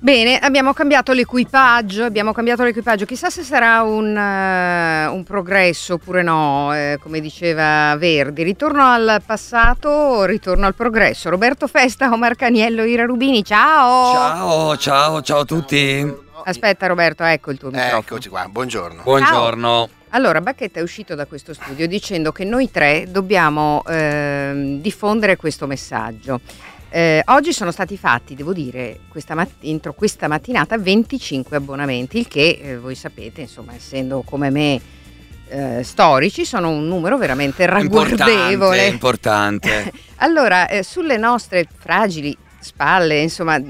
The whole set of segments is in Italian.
Bene, abbiamo cambiato l'equipaggio, chissà se sarà un progresso oppure no, come diceva Verdi, ritorno al passato, ritorno al progresso. Roberto Festa, Omar Caniello, Ira Rubini, ciao! Ciao a tutti. Aspetta Roberto, ecco il tuo microfono. Eccoci qua, buongiorno. Buongiorno. Allora, Bacchetta è uscito da questo studio dicendo che noi tre dobbiamo diffondere questo messaggio. Oggi sono stati fatti, devo dire, entro questa mattinata 25 abbonamenti, il che voi sapete, insomma, essendo come me storici, sono un numero veramente ragguardevole. Importante. Allora, sulle nostre fragili spalle, insomma,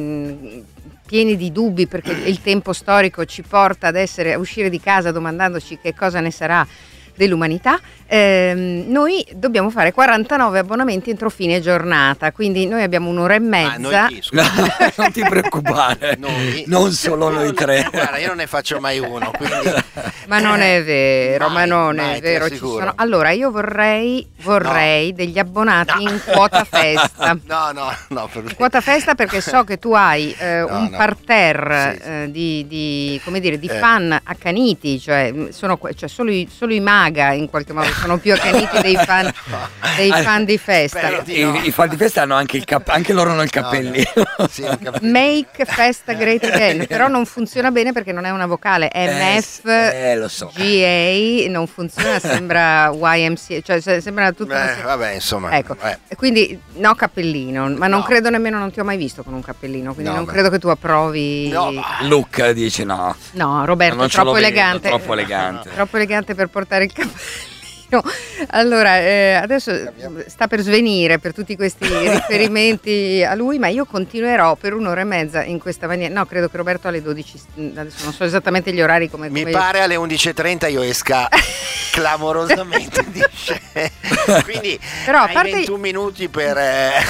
pieni di dubbi, perché il tempo storico ci porta a uscire di casa domandandoci che cosa ne sarà dell'umanità, noi dobbiamo fare 49 abbonamenti entro fine giornata, quindi noi abbiamo un'ora e mezza. Non ti preoccupare, non solo noi tre. Guarda, io non ne faccio mai uno, quindi... Ma non è vero, Ci sono... Allora, io vorrei degli abbonati in quota festa. No. Quota festa, perché so che tu hai un parterre di fan accaniti, cioè solo i Maga in qualche modo sono più accaniti dei fan di Festa. I fan di Festa hanno anche anche loro hanno il cappellino. Make Festa Great Again, però non funziona bene perché non è una vocale. MF lo so. GA non funziona, sembra YMCA, cioè sembra tutta vabbè, insomma. Ecco. Quindi no cappellino, ma non credo nemmeno, non ti ho mai visto con un cappellino, quindi non credo che tu approvi. Luca dice no. No, Roberto è troppo elegante. Troppo elegante. Troppo elegante per portare il cappellino. Allora, adesso sta per svenire per tutti questi riferimenti a lui, ma io continuerò per un'ora e mezza in questa maniera. No, credo che Roberto alle 12, adesso non so esattamente gli orari come Mi pare alle 11:30 io esca clamorosamente di scena. Quindi però, hai 21 minuti per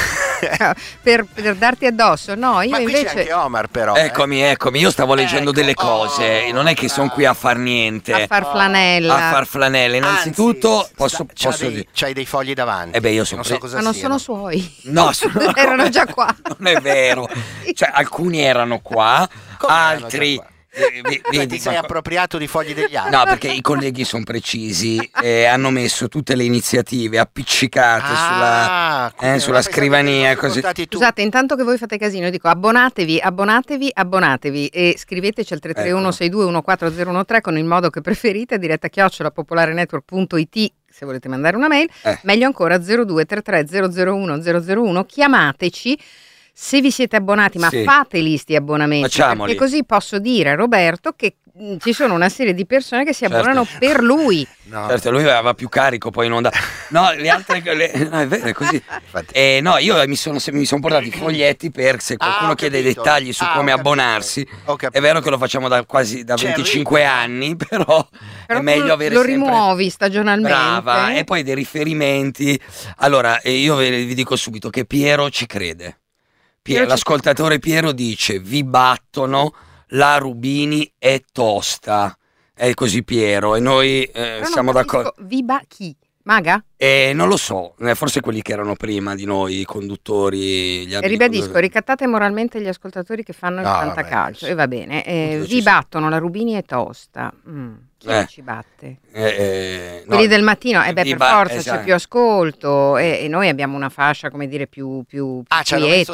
darti addosso. No, io ma invece qui c'è anche Omar, però. Eccomi, io stavo leggendo delle cose, non è che sono qui a far niente. A far flanella. Innanzitutto posso dire. C'hai dei fogli davanti. Io sono non so cosa ma non siano. sono suoi. No, erano già qua. Non è vero. Cioè, alcuni erano qua, altri Ti sei appropriato di fogli degli altri? No, perché i colleghi sono precisi e hanno messo tutte le iniziative appiccicate sulla scrivania. Così. Scusate, intanto che voi fate casino, io dico abbonatevi e scriveteci al 331-6214013 con il modo che preferite, diretta@popolarenetwork.it se volete mandare una mail, meglio ancora 0233 001 001, chiamateci. Se vi siete abbonati, ma fateli sti abbonamenti, facciamoli, perché così posso dire a Roberto che ci sono una serie di persone che si abbonano per lui. No. Certo, lui aveva più carico poi in onda. No, le altre no, è vero, è così. Io mi sono portato i foglietti per se qualcuno chiede dettagli su come abbonarsi. È vero che lo facciamo da 25 anni, però è meglio avere lo rimuovi stagionalmente. Brava, e poi dei riferimenti. Allora, io vi dico subito che Piero ci crede. L'ascoltatore Piero dice: vi battono, la Rubini è tosta. È così Piero, e noi siamo d'accordo. Chi? Maga? Non lo so, forse quelli che erano prima di noi, i conduttori. Ribadisco, ricattate moralmente gli ascoltatori che fanno il fantacalcio. E va bene, vi battono, la Rubini è tosta. Chi ci batte? Quelli del mattino, per forza c'è più ascolto e noi abbiamo una fascia, come dire, più ci hanno messo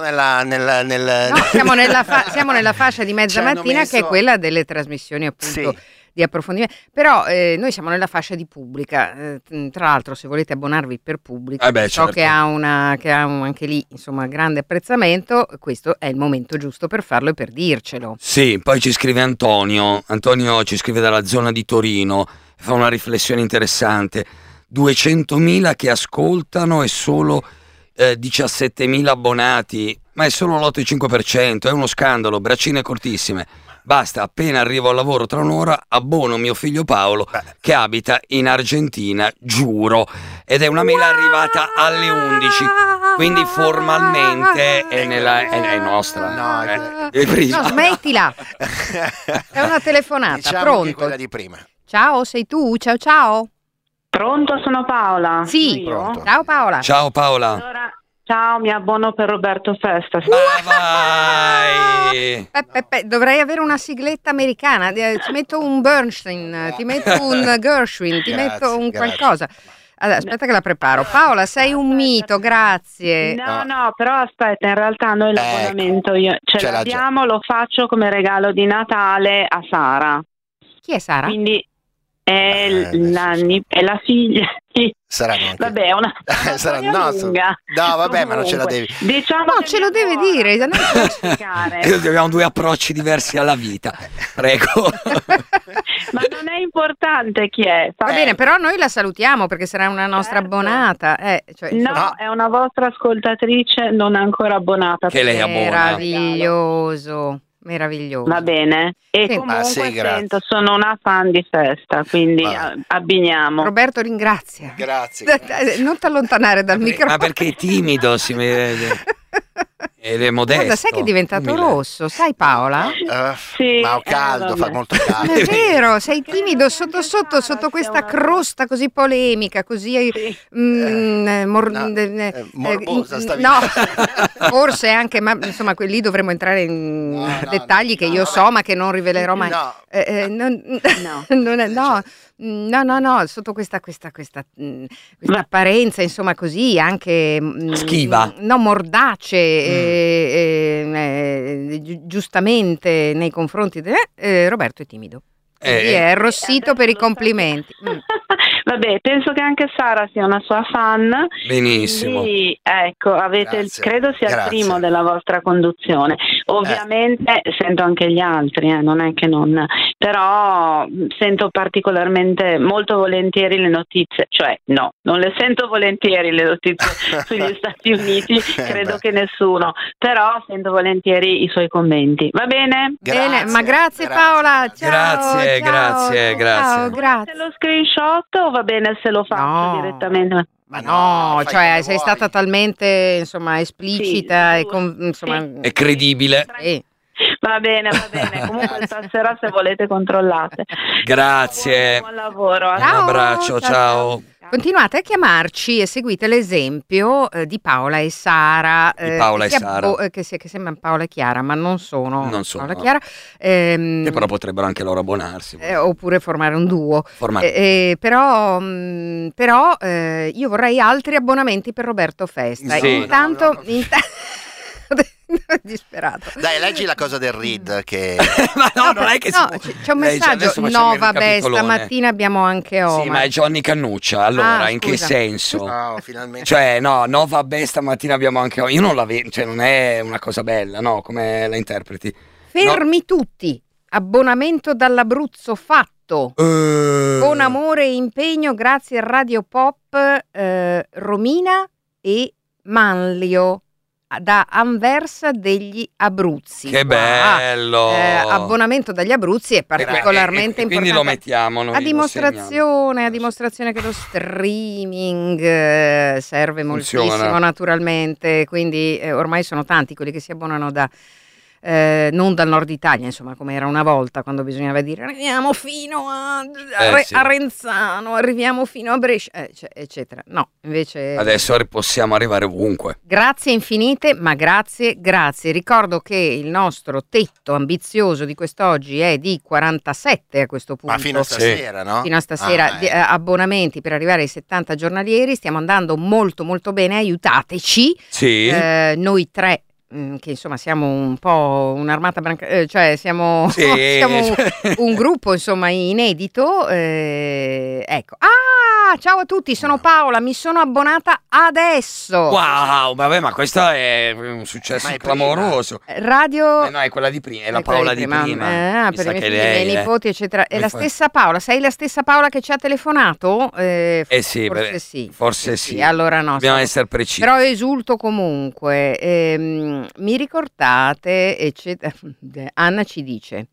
No, siamo nella fascia di mezza mattina che è quella delle trasmissioni appunto di approfondimento, però noi siamo nella fascia di pubblica, tra l'altro se volete abbonarvi per pubblica, so che ha anche lì insomma grande apprezzamento, questo è il momento giusto per farlo e per dircelo. Sì, poi ci scrive Antonio ci scrive dalla zona di Torino, fa una riflessione interessante: 200.000 che ascoltano e solo 17.000 abbonati, ma è solo l'8,5%, è uno scandalo, braccine cortissime. Basta, appena arrivo al lavoro tra un'ora abbono mio figlio Paolo che abita in Argentina, giuro, ed è una mail arrivata alle 11, quindi formalmente è nostra. No, smettila. È una telefonata, diciamo pronto? Quella di prima. Ciao, sei tu? Ciao. Pronto, sono Paola. Sì, io? Ciao Paola. Ciao Paola. Allora, ciao, mi abbono per Roberto Festa. Vai! Dovrei avere una sigletta americana, ti metto un Bernstein, ti metto un Gershwin, ti metto un qualcosa. Allora, aspetta che la preparo. Paola, sei un mito, grazie. No, però aspetta, in realtà noi l'abbonamento ce l'abbiamo, lo faccio come regalo di Natale a Sara. Chi è Sara? Quindi è la figlia. Vabbè, è una lunga. No, vabbè, ma non ce la devi. Diciamo no, ce lo deve dire. Abbiamo due approcci diversi alla vita. Prego. Ma non è importante chi è. Va bene, però noi la salutiamo perché sarà una nostra abbonata. No, è una vostra ascoltatrice non ancora abbonata. Che lei abbona. Meraviglioso. Va bene. E comunque sento, sono una fan di Festa, quindi abbiniamo. Roberto ringrazia. Grazie. Non ti allontanare dal microfono. Ma perché è timido, si vede. Ed è modesto. Guarda, sai che è diventato rosso, sai Paola? Sì, ma ho caldo, fa molto caldo. È vero, sei timido sotto questa crosta così polemica, così morbosa no, forse anche, ma insomma lì dovremmo entrare in dettagli che io so ma che non rivelerò mai. No, sotto questa apparenza, insomma, così anche schiva, no, mordace, giustamente nei confronti di Roberto è timido. È arrossito per i complimenti. Vabbè, penso che anche Sara sia una sua fan. Benissimo. Quindi, ecco, credo sia il primo della vostra conduzione. Ovviamente sento anche gli altri, non è che non, però sento particolarmente, molto volentieri le notizie, cioè no, non le sento volentieri le notizie sugli Stati Uniti, credo che nessuno, però sento volentieri i suoi commenti. Va bene? Bene, ma grazie Paola, ciao. Grazie. Se lo screenshot o va bene se lo faccio direttamente? Ma no, cioè sei stata talmente insomma esplicita e è credibile. Va bene, comunque stasera se volete controllate. Grazie. Buon lavoro. Un abbraccio, ciao. Continuate a chiamarci e seguite l'esempio di Paola e Sara. Di Paola e Sara. Che sembra Paola e Chiara, ma non sono Paola e Chiara. Che però potrebbero anche loro abbonarsi. Oppure formare un duo. Però io vorrei altri abbonamenti per Roberto Festa. Sì. Intanto... disperato. Dai, leggi la cosa del Read che ma non è che c'è un messaggio. No, vabbè, stamattina abbiamo anche Sì, ma è Johnny Cannuccia. Allora, in che senso? No, finalmente. Cioè, no, vabbè, stamattina abbiamo anche io non la vedo, cioè non è una cosa bella, no? Come la interpreti? Fermi tutti. Abbonamento dall'Abruzzo fatto. Con amore e impegno, grazie a Radio Pop, Romina e Manlio da Anversa degli Abruzzi. Che bello! Abbonamento dagli Abruzzi è particolarmente importante. Quindi lo mettiamo noi, a dimostrazione che lo streaming serve moltissimo, naturalmente. Quindi ormai sono tanti quelli che si abbonano non dal nord Italia, insomma, come era una volta, quando bisognava dire arriviamo fino a Renzano, arriviamo fino a Brescia, eccetera. No, invece adesso possiamo arrivare ovunque. Grazie infinite, ma grazie. Ricordo che il nostro tetto ambizioso di quest'oggi è di 47 a questo punto. Ma fino a stasera, no? Fino a stasera, abbonamenti per arrivare ai 70 giornalieri. Stiamo andando molto molto bene, aiutateci. Sì. Noi tre, che insomma siamo un po' un'armata cioè siamo un gruppo insomma inedito, ecco. Ciao a tutti, sono Paola, mi sono abbonata adesso. Wow, vabbè, ma questo è un successo clamoroso. Radio no, è quella di prima, è la Paola di prima. Per i miei nipoti eccetera. È la stessa Paola, sei la stessa Paola che ci ha telefonato? Forse sì. Allora no, dobbiamo essere precisi. Però esulto comunque. Mi ricordate, eccetera. Anna ci dice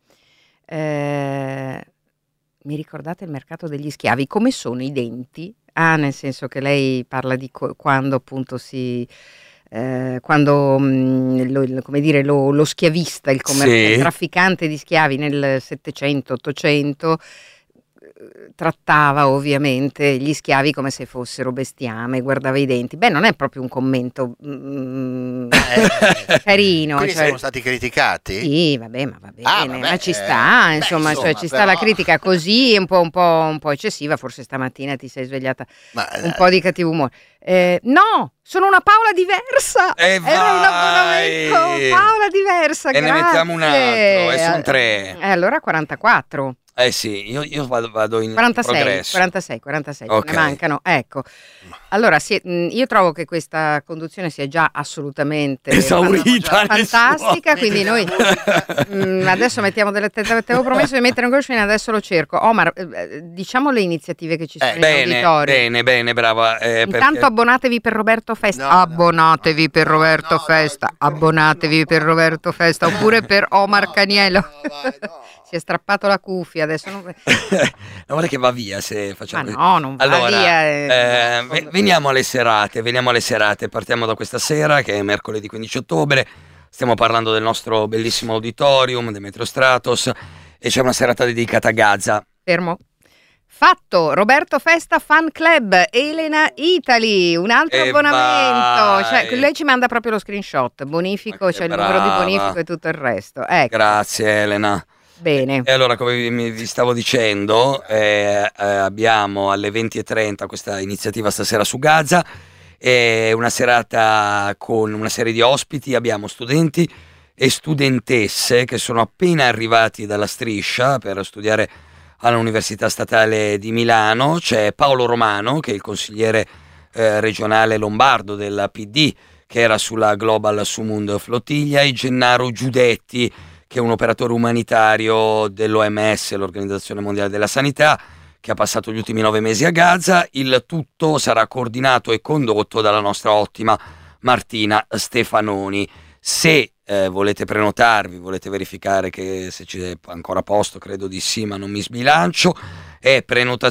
mi ricordate il mercato degli schiavi? Come sono i denti? Nel senso che lei parla di quando appunto quando lo schiavista, il trafficante di schiavi nel 700-800 trattava ovviamente gli schiavi come se fossero bestiame, guardava i denti. Beh, non è proprio un commento carino. Quindi siamo stati criticati? Sì, vabbè, ma va bene, ma ci sta, insomma, cioè, ci sta la critica così un po' eccessiva, forse stamattina ti sei svegliata un po' di cattivo umore. No, sono una Paola diversa. Era un abbonamento Paola diversa. E grazie. ne mettiamo un altro, e sono 3. Allora 44. Sì, io vado in 46, progresso. 46, Okay. ne mancano, ecco. Allora, io trovo che questa conduzione sia già assolutamente esaurita, fantastica, quindi noi adesso mettiamo delle avevo promesso di mettere un crocino, adesso lo cerco. Omar, diciamo le iniziative che ci sono in auditorio. Bene, brava. Intanto abbonatevi per Roberto Festa, abbonatevi per Roberto Festa, abbonatevi per Roberto Festa, oppure per Omar Caniello. Si è strappato la cuffia, adesso non guarda che va via se facciamo. Ma no, non va via. Veniamo alle serate. Partiamo da questa sera, che è mercoledì 15 ottobre. Stiamo parlando del nostro bellissimo auditorium, Demetrio Stratos, e c'è una serata dedicata a Gaza. Fermo. Fatto, Roberto Festa Fan Club, Elena Italy, un altro abbonamento. Cioè, lei ci manda proprio lo screenshot, bonifico, c'è il numero di bonifico e tutto il resto. Ecco. Grazie Elena. Bene. E allora, come vi stavo dicendo, abbiamo alle 20:30 questa iniziativa stasera su Gaza, è una serata con una serie di ospiti. Abbiamo studenti e studentesse che sono appena arrivati dalla Striscia per studiare all'Università Statale di Milano. C'è Paolo Romano, che è il consigliere regionale lombardo della PD, che era sulla Global Sumund Flottiglia, e Gennaro Giudetti, che è un operatore umanitario dell'OMS, l'Organizzazione Mondiale della Sanità, che ha passato gli ultimi 9 mesi a Gaza. Il tutto sarà coordinato e condotto dalla nostra ottima Martina Stefanoni. Se volete prenotarvi, volete verificare che se c'è ancora posto, credo di sì, ma non mi sbilancio, è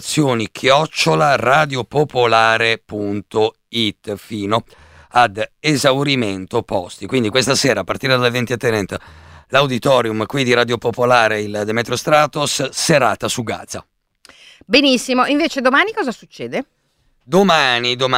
prenotazioni@radiopopolare.it fino ad esaurimento posti. Quindi questa sera, a partire dalle 20:30, l'auditorium qui di Radio Popolare, il Demetrio Stratos, serata su Gaza. Benissimo, invece domani cosa succede? Domani. No,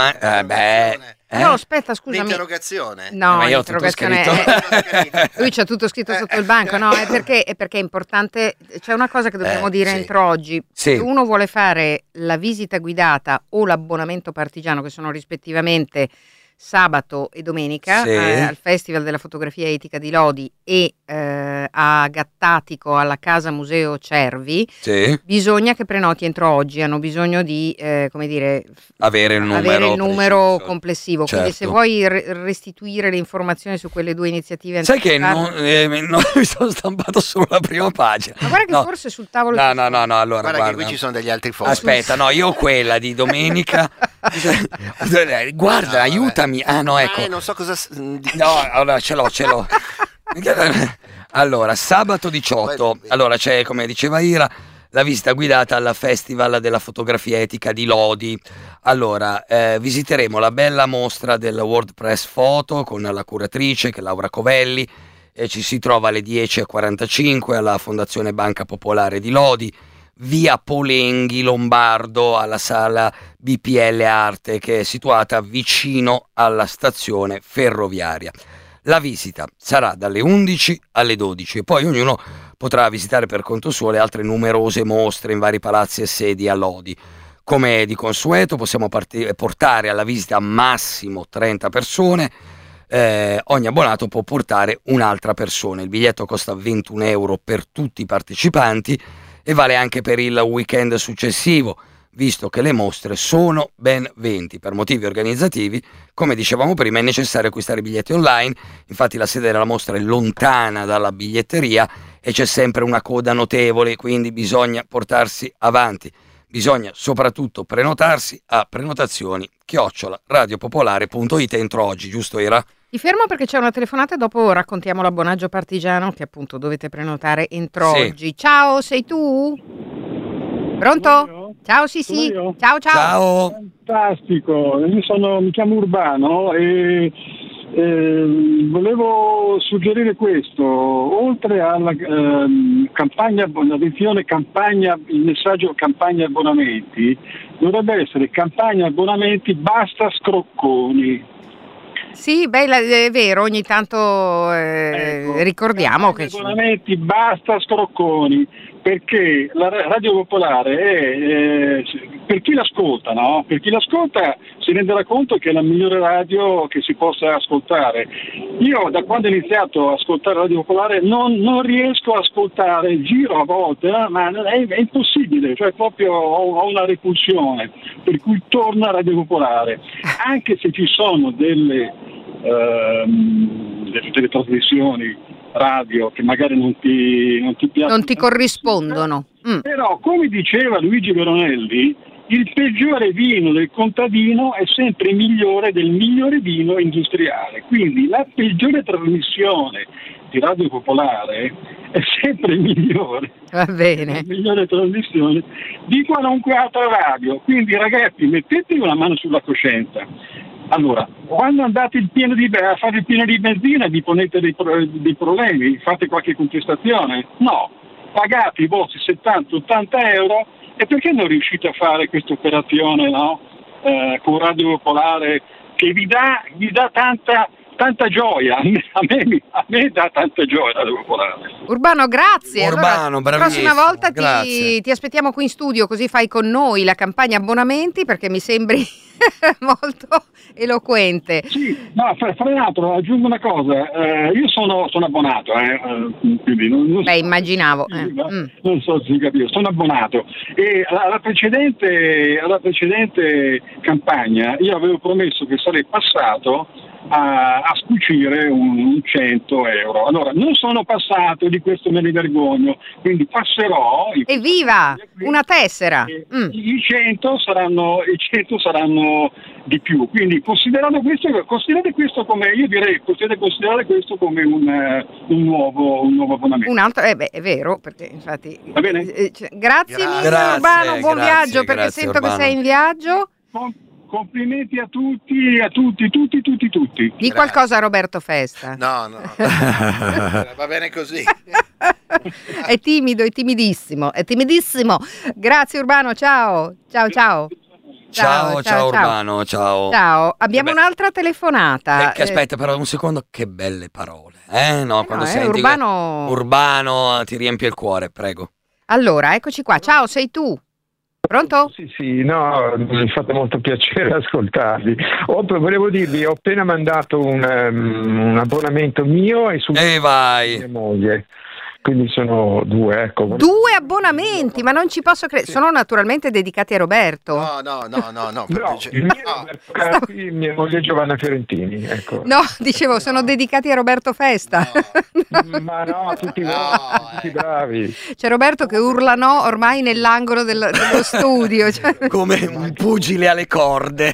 aspetta, scusami. L'interrogazione. No, ma io ho l'interrogazione tutto lui c'ha tutto scritto sotto il banco. No, è perché è importante. C'è una cosa che dobbiamo dire entro oggi. Sì. Se uno vuole fare la visita guidata o l'abbonamento partigiano, che sono rispettivamente sabato e domenica, al Festival della Fotografia Etica di Lodi e a Gattatico alla Casa Museo Cervi, bisogna che prenoti entro oggi. Hanno bisogno di avere il numero complessivo. Certo. Quindi se vuoi restituire le informazioni su quelle due iniziative, sai che non mi sono stampato solo la prima pagina. Ma guarda che forse sul tavolo no, allora guarda che qui ci sono degli altri fogli. Aspetta, no, io ho quella di domenica. Guarda, aiutami. Ah no, ecco. Non so cosa. No, allora ce l'ho. Allora, sabato 18. Allora c'è, come diceva Ira, la visita guidata al Festival della Fotografia Etica di Lodi. Allora, visiteremo la bella mostra del World Press Photo con la curatrice, che è Laura Covelli, e ci si trova alle 10:45 alla Fondazione Banca Popolare di Lodi, via Polenghi Lombardo, alla sala BPL Arte, che è situata vicino alla stazione ferroviaria. La visita sarà dalle 11 alle 12 e poi ognuno potrà visitare per conto suo le altre numerose mostre in vari palazzi e sedi a Lodi. Come di consueto possiamo portare alla visita massimo 30 persone, ogni abbonato può portare un'altra persona. Il biglietto costa 21 euro per tutti i partecipanti e vale anche per il weekend successivo, visto che le mostre sono ben 20. Per motivi organizzativi, come dicevamo prima, è necessario acquistare biglietti online. Infatti la sede della mostra è lontana dalla biglietteria e c'è sempre una coda notevole, quindi bisogna portarsi avanti. Bisogna soprattutto prenotarsi a prenotazioni@radiopopolare.it entro oggi, giusto Ira? Ti fermo perché c'è una telefonata e dopo raccontiamo l'abbonaggio partigiano che appunto dovete prenotare entro oggi. Ciao, sei tu? Pronto? Ciao, sì. Ciao. Fantastico, mi chiamo Urbano e volevo suggerire questo, oltre alla campagna, l'attenzione campagna, il messaggio campagna abbonamenti, dovrebbe essere campagna abbonamenti basta scrocconi. Sì, è vero, ogni tanto ricordiamo che abbonamenti basta scrocconi, perché la Radio Popolare è per chi l'ascolta, no? Per chi l'ascolta si renderà conto che è la migliore radio che si possa ascoltare. Io da quando ho iniziato a ascoltare Radio Popolare non riesco a ascoltare, giro a volte, ma è impossibile, cioè proprio ho una repulsione, per cui torno a Radio Popolare, anche se ci sono delle trasmissioni radio che magari non ti piacciono, non ti corrispondono. Però, come diceva Luigi Veronelli, il peggiore vino del contadino è sempre migliore del migliore vino industriale. Quindi la peggiore trasmissione di Radio Popolare è sempre migliore. Va bene. La migliore trasmissione di qualunque altra radio. Quindi, ragazzi, mettetevi una mano sulla coscienza. Allora, quando andate a fare il pieno di benzina vi ponete dei problemi, fate qualche contestazione? No, pagate i vostri 70-80 euro, e perché non riuscite a fare questa operazione, no? Con Radio Popolare, che vi dà tanta gioia. A me dà tanta gioia Radio Popolare. Urbano, grazie. Urbano, allora, la prossima volta ti aspettiamo qui in studio, così fai con noi la campagna abbonamenti, perché mi sembri molto eloquente. Sì, no, fra l'altro aggiungo una cosa, io sono abbonato, quindi non immaginavo. Non so se capire, sono abbonato, e alla precedente campagna io avevo promesso che sarei passato a scucire un 100 euro. Allora, non sono passato, di questo me ne vergogno, quindi passerò. Evviva! Una tessera! I 100 saranno di più, quindi considerate questo come, io direi, potete considerare questo come un nuovo abbonamento. Un altro, è vero, perché infatti... Va bene? Grazie mille Urbano, buon viaggio, perché sento Urbano che sei in viaggio. Complimenti a tutti. Di qualcosa a Roberto Festa. No. Va bene così. È timido, è timidissimo. Grazie Urbano, ciao. Ciao Urbano, ciao. Abbiamo un'altra telefonata. Aspetta però un secondo, che belle parole. Quando senti Urbano ti riempie il cuore, prego. Allora, eccoci qua. Ciao, sei tu? Pronto? Sì, no, mi fate molto piacere ascoltarvi. Volevo dirvi, ho appena mandato un abbonamento mio e su mia moglie. Quindi sono 2, ecco. 2 abbonamenti, ma non ci posso credere. Sono naturalmente dedicati a Roberto. No. Mia moglie Giovanna Fiorentini, ecco. No, dicevo, sono dedicati a Roberto Festa. No. Ma no, tutti bravi. C'è Roberto che urla no ormai nell'angolo dello studio. Come un pugile alle corde.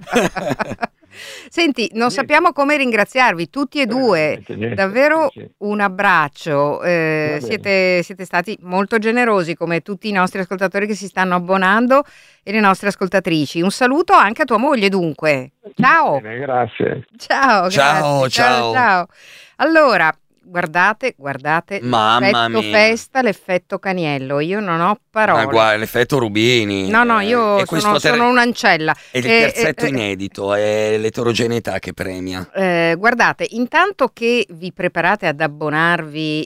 Senti, non sappiamo come ringraziarvi tutti e due, davvero un abbraccio, siete stati molto generosi come tutti i nostri ascoltatori che si stanno abbonando e le nostre ascoltatrici. Un saluto anche a tua moglie dunque, ciao. Bene, grazie. Ciao. Allora, guardate, mamma l'effetto mia. Festa, l'effetto Caniello, io non ho parole. Guarda, l'effetto Rubini. No, io sono un'ancella. È il terzetto inedito, è l'eterogeneità che premia. Guardate, intanto che vi preparate ad abbonarvi,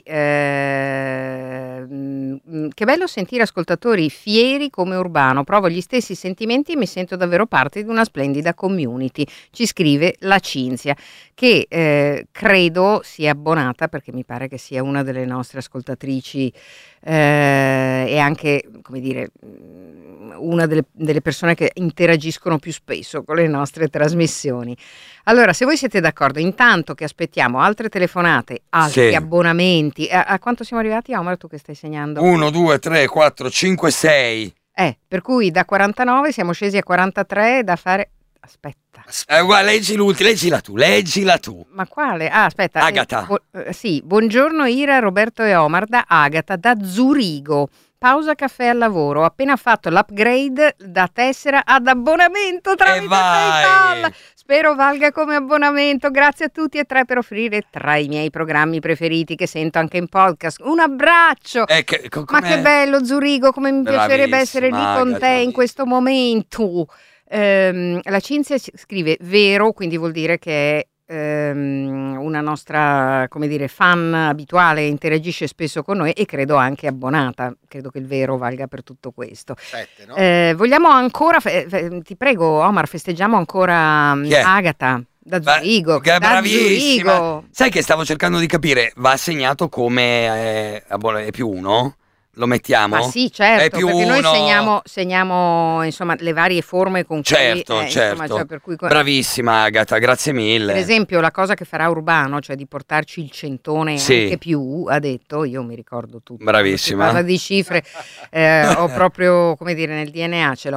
che bello sentire ascoltatori fieri come Urbano, provo gli stessi sentimenti e mi sento davvero parte di una splendida community, ci scrive la Cinzia, che credo sia abbonata, perché mi pare che sia una delle nostre ascoltatrici e anche, come dire, una delle persone che interagiscono più spesso con le nostre trasmissioni. Allora, se voi siete d'accordo, intanto che aspettiamo altre telefonate, altri abbonamenti, a quanto siamo arrivati, Omar, tu che stai segnando? 1, 2, 3, 4, 5, 6. Per cui da 49 siamo scesi a 43 da fare... Aspetta. Guarda, leggila tu. Ma quale? Aspetta. Agata. Sì, buongiorno Ira, Roberto e Omar, da Agata, da Zurigo. Pausa caffè al lavoro, ho appena fatto l'upgrade da tessera ad abbonamento tramite PayPal. Spero valga come abbonamento. Grazie a tutti e tre per offrire tra i miei programmi preferiti che sento anche in podcast. Un abbraccio. Ma che bello, Zurigo, come mi piacerebbe essere lì con te in questo momento. La Cinzia scrive vero, quindi vuol dire che è una nostra, come dire, fan abituale, interagisce spesso con noi e credo anche abbonata. Credo che il vero valga per tutto questo. 7, no? Vogliamo ancora, ti prego Omar, festeggiamo ancora Agata da Zurigo. Bravissima. Zurigo. Sai che stavo cercando di capire, va assegnato come è più uno? Lo mettiamo? Ma sì, certo, più perché uno. noi segniamo insomma le varie forme con cui certo. insomma, cioè, per cui, bravissima Agata, grazie mille. Per esempio la cosa che farà Urbano, cioè di portarci il centone anche più, ha detto, io mi ricordo tutto. Bravissima. Parla di cifre, ho proprio, come dire, nel DNA ce l'ho.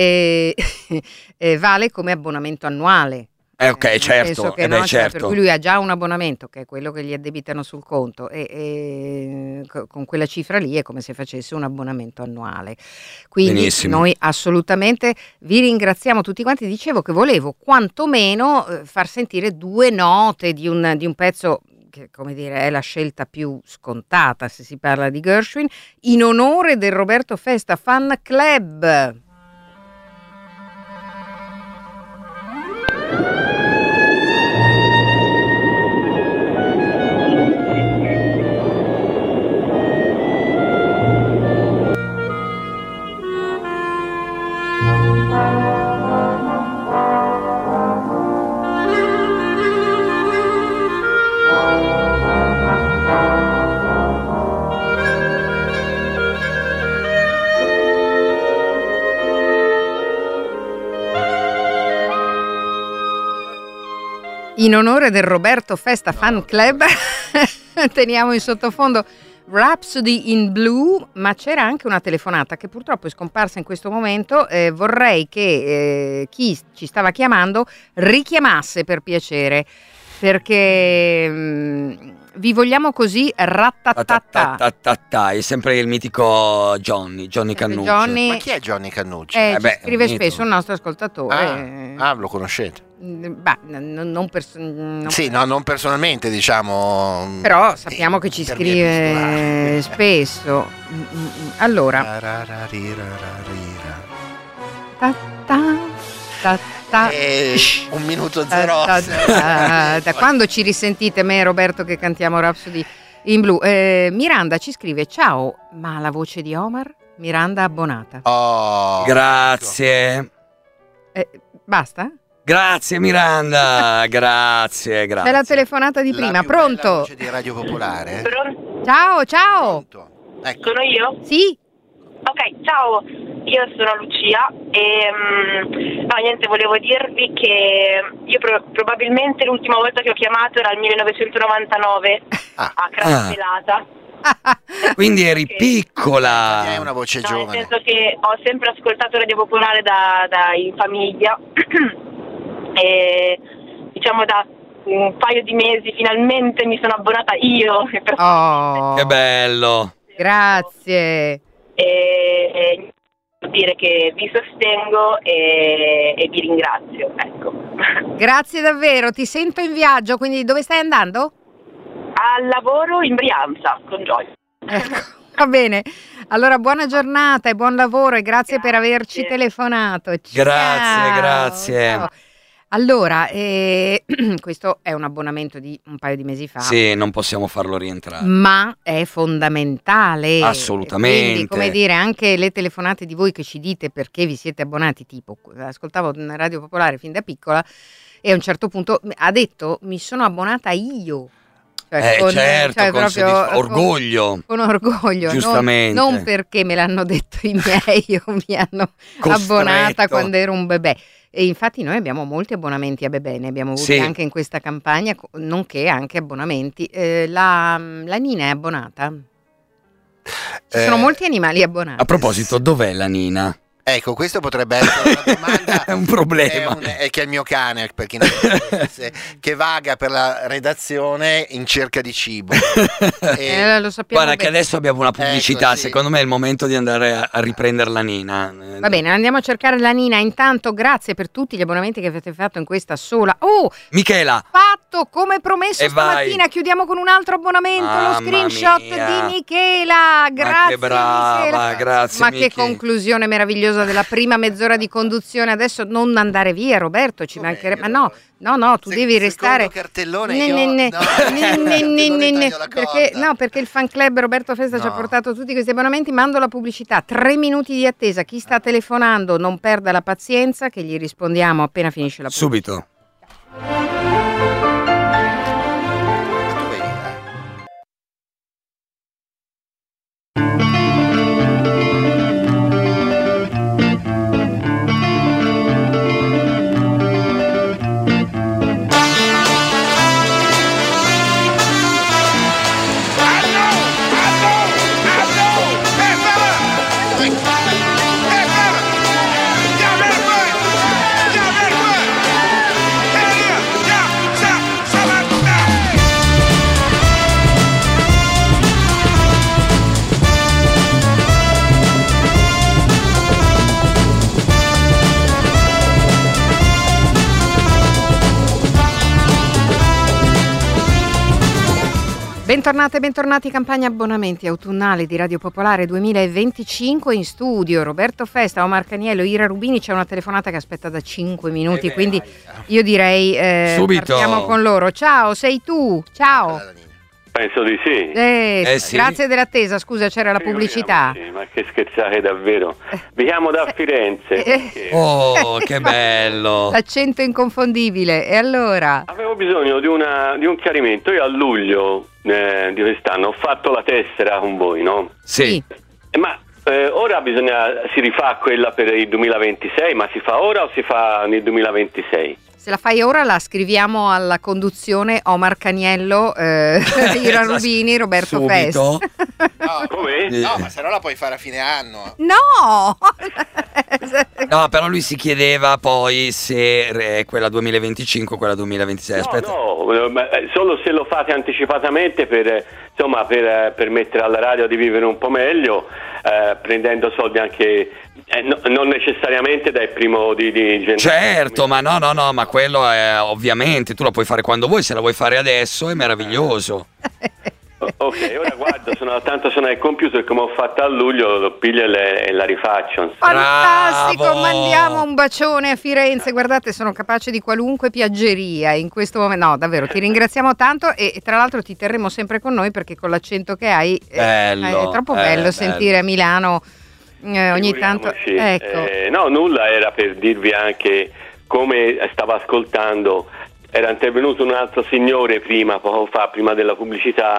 Vale come abbonamento annuale. Ok, certo, che no, certo. Per cui lui ha già un abbonamento che è quello che gli addebitano sul conto e con quella cifra lì è come se facesse un abbonamento annuale. Quindi Benissimo. Noi assolutamente vi ringraziamo tutti quanti. Dicevo che volevo quantomeno far sentire due note di un pezzo che, come dire, è la scelta più scontata se si parla di Gershwin, in onore del Roberto Festa Fan Club. In onore del Roberto Festa Fan Club teniamo in sottofondo Rhapsody in Blue, ma c'era anche una telefonata che purtroppo è scomparsa in questo momento. Vorrei che chi ci stava chiamando richiamasse per piacere, perché vi vogliamo così rattatatà. È sempre il mitico Johnny Cannucci. Ma chi è Johnny Cannucci? Scrive spesso un nostro ascoltatore. Lo conoscete? Beh, non personalmente, diciamo. Però sappiamo che ci scrive spesso. Allora. Un minuto zero. Da quando ci risentite me e Roberto che cantiamo Rhapsody in Blu? Miranda ci scrive: ciao, ma la voce di Omar? Miranda abbonata. Grazie. Basta? Grazie Miranda, grazie. C'è la telefonata di prima, pronto? La voce di Radio Popolare. Ciao. Pronto. Ecco. Sono io? Sì. Ok, ciao, io sono Lucia e volevo dirvi che io probabilmente l'ultima volta che ho chiamato era il 1999 a Crasvelata. Quindi eri piccola. È una voce giovane. Nel senso che ho sempre ascoltato Radio Popolare da in famiglia e diciamo da un paio di mesi finalmente mi sono abbonata io. Che bello. Grazie. E dire che vi sostengo e vi ringrazio, ecco. Grazie davvero, ti sento in viaggio, quindi dove stai andando? Al lavoro in Brianza con Gioia. Ecco, va bene. Allora buona giornata e buon lavoro e grazie per averci telefonato. Ciao. Grazie. Ciao. Allora, questo è un abbonamento di un paio di mesi fa. Sì, non possiamo farlo rientrare. Ma è fondamentale. Assolutamente. Quindi, come dire, anche le telefonate di voi che ci dite perché vi siete abbonati, tipo, ascoltavo Radio Popolare fin da piccola e a un certo punto ha detto mi sono abbonata io. Orgoglio. Con orgoglio. Giustamente. Non perché me l'hanno detto i miei o mi hanno abbonata quando ero un bebè. E infatti noi abbiamo molti abbonamenti a bebè, ne abbiamo avuti anche in questa campagna, nonché anche abbonamenti. La Nina è abbonata? Ci sono molti animali abbonati. A proposito, dov'è la Nina? Ecco, questo potrebbe essere una domanda. È un problema. È che è il mio cane, per chi non sapesse, che vaga per la redazione in cerca di cibo. Lo sappiamo. Guarda che adesso abbiamo una pubblicità, ecco, sì. Secondo me è il momento di andare a riprendere la Nina. Va bene, andiamo a cercare la Nina. Intanto grazie per tutti gli abbonamenti che avete fatto in questa sola. Michela! Fatto come promesso stamattina, vai. Chiudiamo con un altro abbonamento, lo screenshot di Michela. Grazie, ma che brava, Michela. Grazie. Ma che conclusione meravigliosa della prima mezz'ora di conduzione. Adesso non andare via, Roberto, ci mancherebbe. Ma no, tu devi restare. Cartellone perché il fan club Roberto Festa ci ha portato tutti questi abbonamenti. Mando la pubblicità, 3 minuti di attesa. Chi sta telefonando non perda la pazienza, che gli rispondiamo appena finisce la pubblicità. Subito. Bentornate e bentornati, campagna abbonamenti autunnali di Radio Popolare 2025. In studio Roberto Festa, Omar Caniello, Ira Rubini. C'è una telefonata che aspetta da 5 minuti, quindi io direi subito partiamo con loro. Ciao, sei tu? Ciao. Penso di sì. Sì. Grazie dell'attesa, scusa, c'era la pubblicità. Sì, ma che scherzate davvero. Vi chiamo da Firenze. Oh, che bello. L'accento inconfondibile. E allora? Avevo bisogno di un chiarimento. Io a luglio di quest'anno ho fatto la tessera con voi, no? Sì. Ma ora si rifà quella per il 2026, ma si fa ora o si fa nel 2026? Se la fai ora la scriviamo alla conduzione Omar Caniello, Ira Rubini, Roberto Festa. No, ma se no la puoi fare a fine anno. No! No, però lui si chiedeva poi se è quella 2025 o quella 2026. Aspetta. No, solo se lo fate anticipatamente per permettere alla radio di vivere un po' meglio, prendendo soldi anche non necessariamente dal primo di gennaio. Certo, ma no, ma quello è ovviamente, tu la puoi fare quando vuoi, se la vuoi fare adesso è meraviglioso. Ok, ora guardo, sono al computer come ho fatto a luglio, lo piglio e la rifaccio. Fantastico, Bravo! mandiamo un bacione a Firenze. Guardate, sono capace di qualunque piaggeria in questo momento. No, davvero, ti ringraziamo tanto e tra l'altro ti terremo sempre con noi perché con l'accento che hai è troppo bello sentire a Milano ogni tanto. Ecco. No, nulla, era per dirvi anche come stavo ascoltando. Era intervenuto un altro signore poco fa, prima della pubblicità.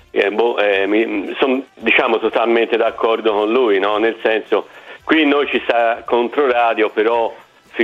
Sono totalmente d'accordo con lui, no? Nel senso, qui noi ci sta Controradio, però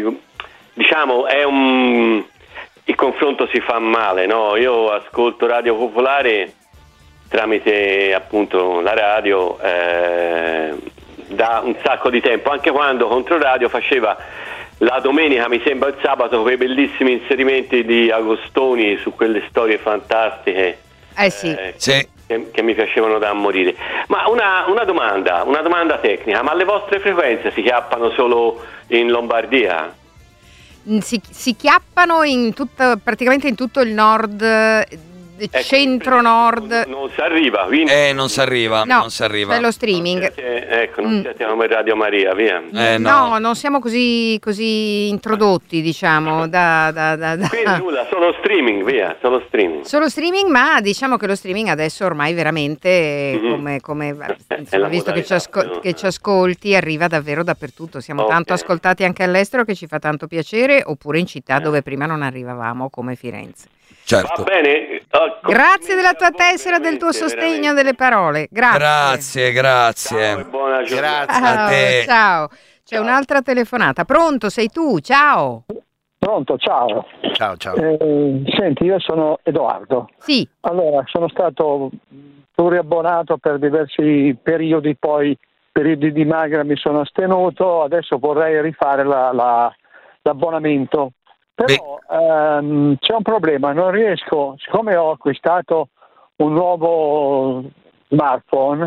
il confronto si fa male, no? Io ascolto Radio Popolare tramite appunto la radio da un sacco di tempo, anche quando Controradio faceva la domenica, mi sembra il sabato, quei bellissimi inserimenti di Agostoni su quelle storie fantastiche. Sì. Che mi piacevano da morire. Ma una domanda tecnica, ma le vostre frequenze si chiappano solo in Lombardia? Si chiappano praticamente in tutto il nord, centro-nord. Non si arriva, quindi non si arriva. No, non si arriva. C'è lo streaming. Non siete come Radio Maria, via. No, non siamo così introdotti, diciamo. Quindi nulla, solo streaming, via, solo streaming. Solo streaming, ma diciamo che lo streaming adesso ormai veramente, come visto che ci ascolti, arriva davvero dappertutto. Siamo tanto ascoltati anche all'estero, che ci fa tanto piacere, oppure in città dove prima non arrivavamo, come Firenze. Certo. Va bene. Grazie della tua tessera, del tuo sostegno, delle parole. Grazie. Ciao e buona giornata. Grazie a te. Ciao. C'è un'altra telefonata. Pronto, sei tu? Ciao. Pronto, ciao. Ciao. Senti, io sono Edoardo. Sì. Allora, sono stato pluriabbonato per diversi periodi, poi periodi di magra mi sono astenuto, adesso vorrei rifare l'abbonamento. Però c'è un problema, non riesco, siccome ho acquistato un nuovo smartphone,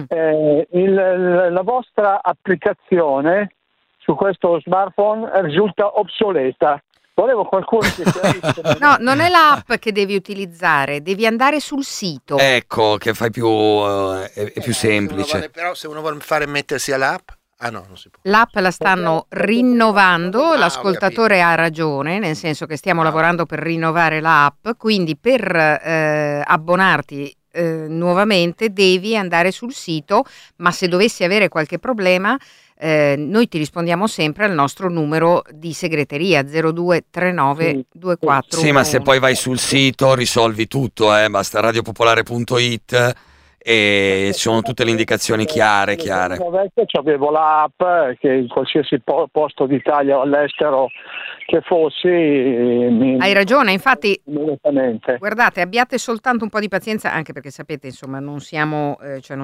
la vostra applicazione su questo smartphone risulta obsoleta. Volevo qualcuno che No, non è l'app che devi utilizzare, devi andare sul sito. Ecco, che fai è più semplice. Però se uno vuole fare mettersi all'app, no, non si può. L'app la stanno rinnovando, l'ascoltatore ha ragione, nel senso che stiamo lavorando per rinnovare l'app, quindi per abbonarti nuovamente devi andare sul sito, ma se dovessi avere qualche problema noi ti rispondiamo sempre al nostro numero di segreteria 0239 24. Sì, ma se poi vai sul sito risolvi tutto, basta radiopopolare.it e ci sono tutte le indicazioni chiare. Avevo l'app che in qualsiasi posto d'Italia o all'estero che fossi hai ragione, infatti guardate, abbiate soltanto un po' di pazienza, anche perché sapete, insomma, non siamo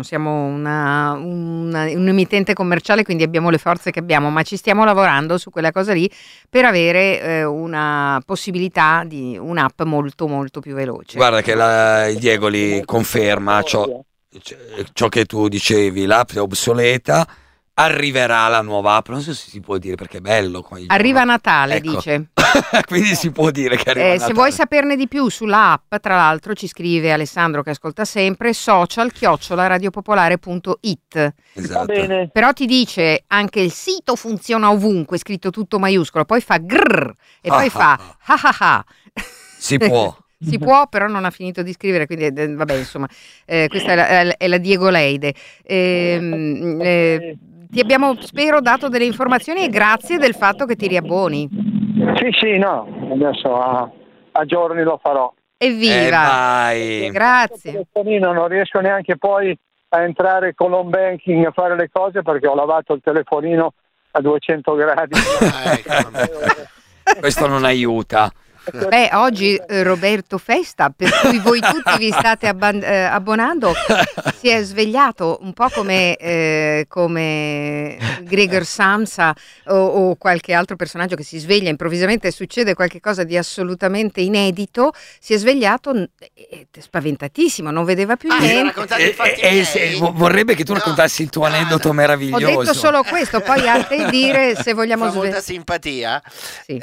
un emittente commerciale, quindi abbiamo le forze che abbiamo, ma ci stiamo lavorando su quella cosa lì per avere una possibilità di un'app molto molto più veloce. Guarda che il Diego li conferma ciò che tu dicevi, l'app è obsoleta, arriverà la nuova app, non so se si può dire perché è bello. Arriva a Natale, ecco. Dice. Quindi si può dire che arriva a Natale. Se vuoi saperne di più sulla app, tra l'altro ci scrive Alessandro che ascolta sempre, social@radiopopolare.it. Esatto. Va bene. Però ti dice anche il sito funziona ovunque, scritto tutto maiuscolo, poi fa grrr e poi fa ha ha ha. Si può. Si può, però non ha finito di scrivere, quindi vabbè, insomma, questa è la Diego Leide. Ti abbiamo, spero, dato delle informazioni e grazie del fatto che ti riabboni. Sì, no, adesso a giorni lo farò. Evviva! Grazie. Non riesco neanche poi a entrare con l'home banking a fare le cose perché ho lavato il telefonino a 200 gradi. Questo non aiuta. Oggi Roberto Festa, per cui voi tutti vi state abbonando, si è svegliato un po' come Gregor Samsa o qualche altro personaggio che si sveglia improvvisamente e succede qualche cosa di assolutamente inedito. Si è svegliato spaventatissimo, non vedeva più niente. Vorrebbe che tu raccontassi il tuo aneddoto meraviglioso. Ho detto solo questo, poi a te dire se vogliamo molta simpatia. Sì.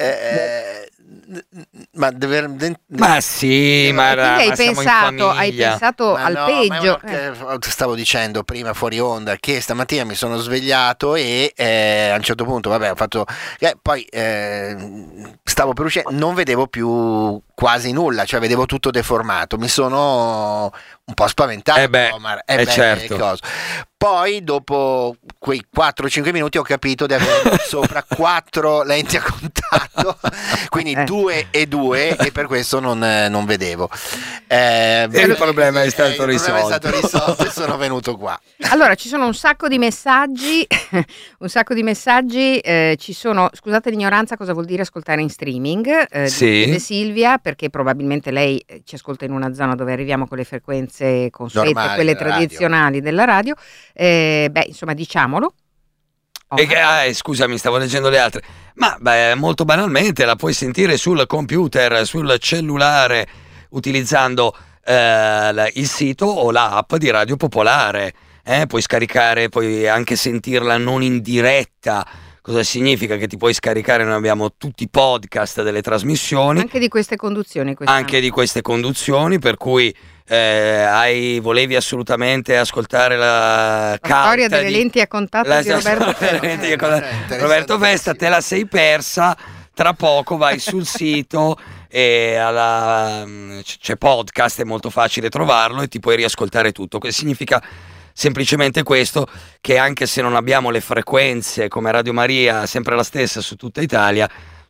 Ma sì, ma hai pensato al peggio. Stavo dicendo prima fuori onda che stamattina mi sono svegliato e a un certo punto ho fatto poi stavo per uscire, non vedevo più quasi nulla, cioè vedevo tutto deformato, mi sono un po' spaventato. Certo. Poi dopo quei 4-5 minuti ho capito di avere sopra 4 lenti a contatto, quindi 2 e 2, e per questo non vedevo. Il problema è stato risolto e sono venuto qua. Allora, ci sono un sacco di messaggi, ci sono, scusate l'ignoranza, cosa vuol dire ascoltare in streaming? Di Silvia, perché probabilmente lei ci ascolta in una zona dove arriviamo con le frequenze consuete, normali, quelle tradizionali della radio. Insomma, diciamolo. Scusami, stavo leggendo le altre. Ma molto banalmente la puoi sentire sul computer, sul cellulare, utilizzando il sito o l'app di Radio Popolare. Puoi scaricare, puoi anche sentirla non in diretta. Cosa significa? Che ti puoi scaricare, noi abbiamo tutti i podcast delle trasmissioni. Anche di queste conduzioni. Per cui volevi assolutamente ascoltare la storia delle lenti a contatto di Roberto Festa. Roberto Festa, te la sei persa. Tra poco vai sul sito e c'è podcast, è molto facile trovarlo e ti puoi riascoltare tutto. Che significa semplicemente questo, che anche se non abbiamo le frequenze come Radio Maria sempre la stessa su tutta Italia,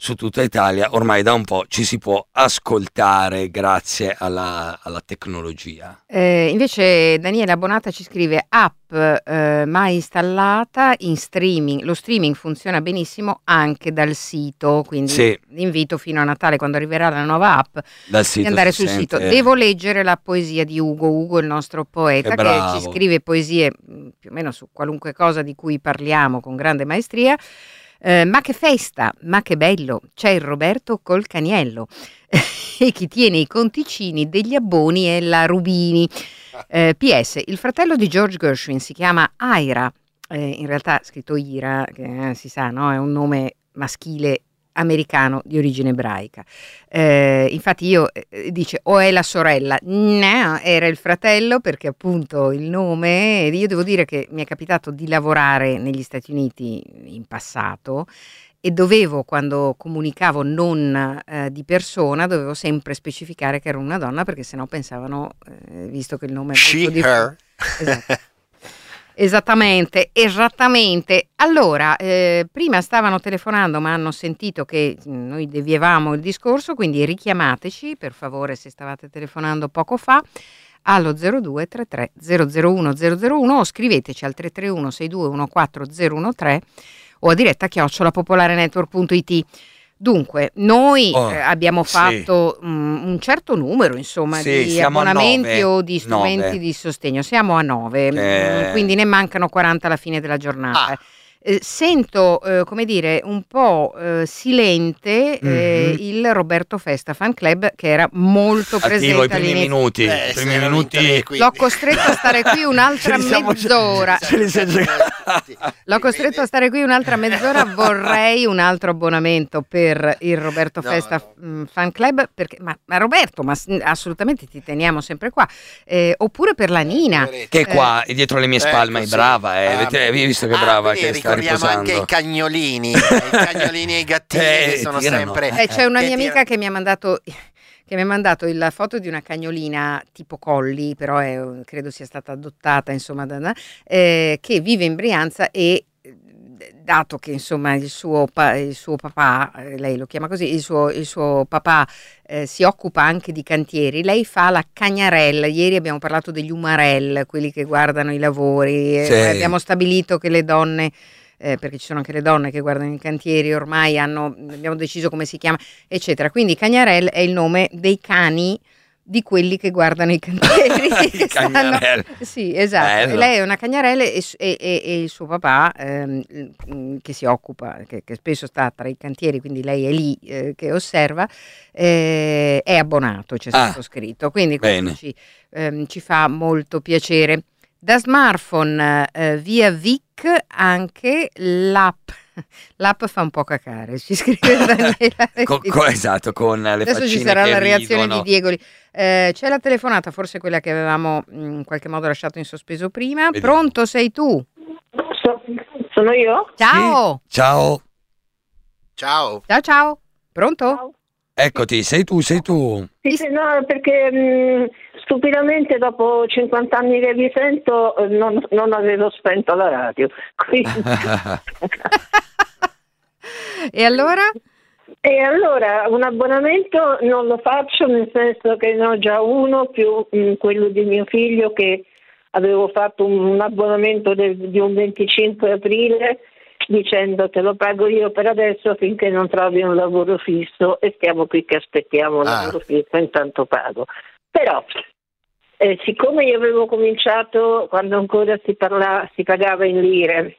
su tutta Italia, ormai da un po' ci si può ascoltare grazie alla tecnologia. Invece Daniela Bonata ci scrive: app mai installata in streaming, lo streaming funziona benissimo anche dal sito, quindi invito fino a Natale, quando arriverà la nuova app, di andare sul sito. Devo leggere la poesia di Ugo, il nostro poeta, che ci scrive poesie più o meno su qualunque cosa di cui parliamo con grande maestria. Ma che festa, ma che bello, c'è il Roberto col caniello e chi tiene i conticini degli abboni è la Rubini. PS, il fratello di George Gershwin si chiama Ira, in realtà scritto Ira, che si sa, no? È un nome maschile americano di origine ebraica. Infatti io dice o è la sorella, no, era il fratello, perché appunto il nome. Io devo dire che mi è capitato di lavorare negli Stati Uniti in passato e dovevo, quando comunicavo non di persona, dovevo sempre specificare che ero una donna, perché sennò pensavano, visto che il nome è molto her. Esatto. Esattamente. Allora, prima stavano telefonando, ma hanno sentito che noi deviavamo il discorso, quindi richiamateci, per favore, se stavate telefonando poco fa, allo 0233 001 001 o scriveteci al 331 6214 013 o a diretta @popolarenetwork.it. Dunque, noi abbiamo fatto un certo numero, insomma, di abbonamenti o di strumenti di sostegno. Siamo a 9, quindi ne mancano 40 alla fine della giornata. Sento, come dire, un po' silente il Roberto Festa Fan Club, che era molto presente i primi minuti. L'ho costretto a stare qui un'altra mezz'ora. L'ho costretto a stare qui un'altra mezz'ora. Vorrei un altro abbonamento per il Roberto Festa Fan Club, perché, ma Roberto, ma assolutamente ti teniamo sempre qua. Oppure per la Nina, che è qua dietro le mie spalle, ma è brava. Avete visto che brava che sta ricordiamo anche i cagnolini e i gattini che sono sempre. C'è una mia amica che mi ha mandato la foto di una cagnolina tipo collie, però credo sia stata adottata, insomma, che vive in Brianza e, dato che insomma il suo papà, lei lo chiama così, il suo papà si occupa anche di cantieri, lei fa la cagnarella. Ieri abbiamo parlato degli umarell, quelli che guardano i lavori, abbiamo stabilito che le donne, perché ci sono anche le donne che guardano i cantieri, ormai abbiamo deciso come si chiama, eccetera. Quindi Cagnarel è il nome dei cani di quelli che guardano i cantieri. Sì, esatto. Bello. Lei è una cagnarella e il suo papà, che si occupa, che spesso sta tra i cantieri, quindi lei è lì che osserva, è abbonato, c'è stato scritto. Quindi questo ci fa molto piacere. Da smartphone via Vic anche l'app fa un po' cacare, ci scrive Daniela. Esatto, con le adesso faccine ci sarà che la reazione ridono. di Diegoli. C'è la telefonata, forse quella che avevamo in qualche modo lasciato in sospeso prima. Vediamo. Pronto, sei tu? Sono io? Ciao. Ciao. Pronto? Ciao. Eccoti, sei tu. Sì, no, perché stupidamente dopo 50 anni che vi sento non avevo spento la radio. Quindi... E allora? E allora un abbonamento non lo faccio, nel senso che ne ho già uno, più quello di mio figlio, che avevo fatto un abbonamento di un 25 aprile dicendo te lo pago io per adesso finché non trovi un lavoro fisso, e stiamo qui che aspettiamo un lavoro fisso, intanto pago. Però siccome io avevo cominciato quando ancora si pagava in lire,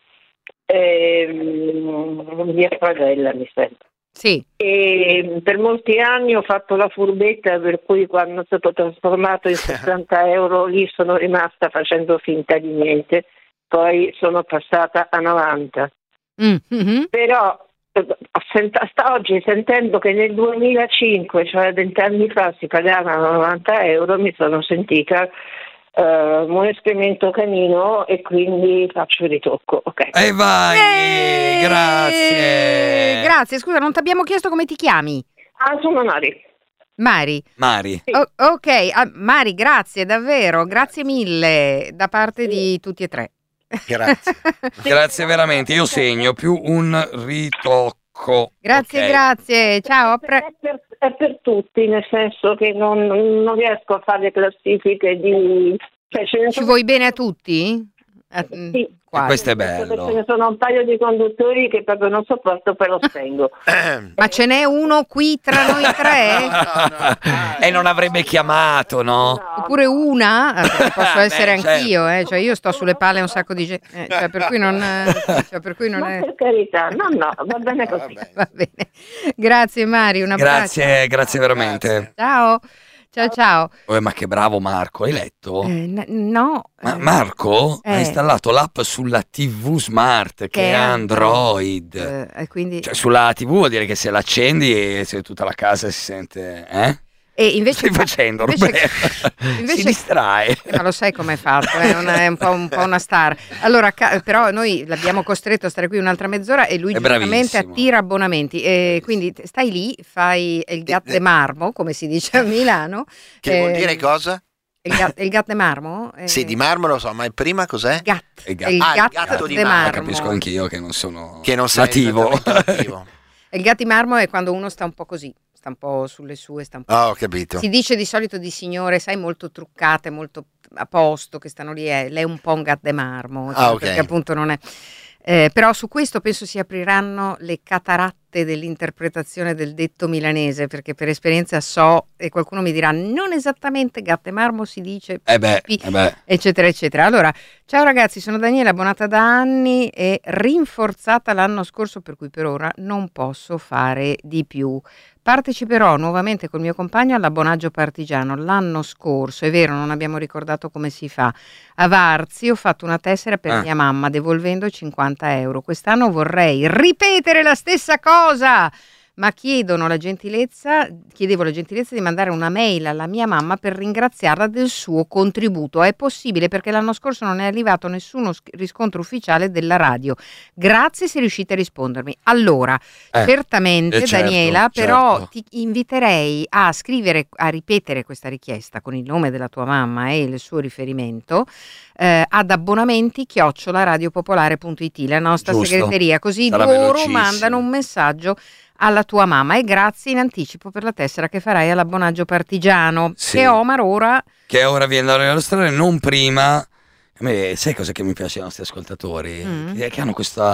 mia sorella mi sembra. Sì. E per molti anni ho fatto la furbetta, per cui quando è stato trasformato in 60 euro lì sono rimasta facendo finta di niente, poi sono passata a 90. Mm-hmm. Però oggi, sentendo che nel 2005, cioè 20 anni fa, si pagavano 90 euro, mi sono sentita un escremento canino, e quindi faccio il ritocco. Ok. E vai, grazie. Scusa, non ti abbiamo chiesto come ti chiami? Sono Mari. Sì. Ok, Mari, grazie davvero, grazie mille da parte di tutti e tre. Grazie. Grazie veramente. Io segno più un ritocco. Marco. Grazie, okay. Grazie, ciao. È per tutti, nel senso che non riesco a fare classifiche di... Cioè, Ci vuoi bene a tutti? Sì. Questo è bello. Ce ne sono un paio di conduttori che proprio non sopporto, però spengo. Ma ce n'è uno qui tra noi tre? No. E non avrebbe chiamato, no? Oppure una? Perché posso essere anch'io, Cioè io sto sulle palle un sacco di gente, cioè per cui non Ma è... per carità, no, va bene così. Va bene. Grazie Mario, un abbraccio. Grazie veramente. Ciao. Ciao. Ma che bravo Marco, hai letto? No. Ma Marco ha installato l'app sulla TV Smart che è Android. Quindi... Cioè sulla TV vuol dire che se l'accendi e se tutta la casa si sente... E invece stai facendo, Roberto? Si distrae. Ma lo sai com'è fatto, è un po' una star. Allora, però noi l'abbiamo costretto a stare qui un'altra mezz'ora e lui giustamente attira abbonamenti. Quindi stai lì, fai il gat de marmo, come si dice a Milano. Che vuol dire cosa? Il gat de marmo? Sì, di marmo lo so, ma il prima cos'è? Il gatto di marmo. Capisco anch'io che non sono nativo. Il gatto di marmo è quando uno sta un po' così. Sta un po' sulle sue, sta un po'. Ho capito. Si dice di solito di signore, sai, molto truccate, molto a posto, che stanno lì. Lei è un po' un gat de marmo, cioè, perché appunto non è. Però su questo penso si apriranno le cataratte dell'interpretazione del detto milanese, perché per esperienza so, e qualcuno mi dirà non esattamente gat de marmo si dice eccetera eccetera. Allora, ciao ragazzi, sono Daniela, abbonata da anni e rinforzata l'anno scorso, per cui per ora non posso fare di più. Parteciperò nuovamente col mio compagno all'abbonaggio partigiano. L'anno scorso, è vero, non abbiamo ricordato come si fa, a Varzi ho fatto una tessera per mia mamma devolvendo 50 euro. Quest'anno vorrei ripetere la stessa cosa, ma chiedevo la gentilezza di mandare una mail alla mia mamma per ringraziarla del suo contributo. È possibile perché l'anno scorso non è arrivato nessuno riscontro ufficiale della radio. Grazie se riuscite a rispondermi. Allora, certamente Daniela, però ti inviterei a scrivere, a ripetere questa richiesta con il nome della tua mamma e il suo riferimento ad abbonamenti@radiopopolare.it, la nostra segreteria, così loro mandano un messaggio alla tua mamma e grazie in anticipo per la tessera che farai all'abbonaggio partigiano che Omar ora viene da illustrare, non prima. A me, sai cosa che mi piace ai nostri ascoltatori? Che hanno questo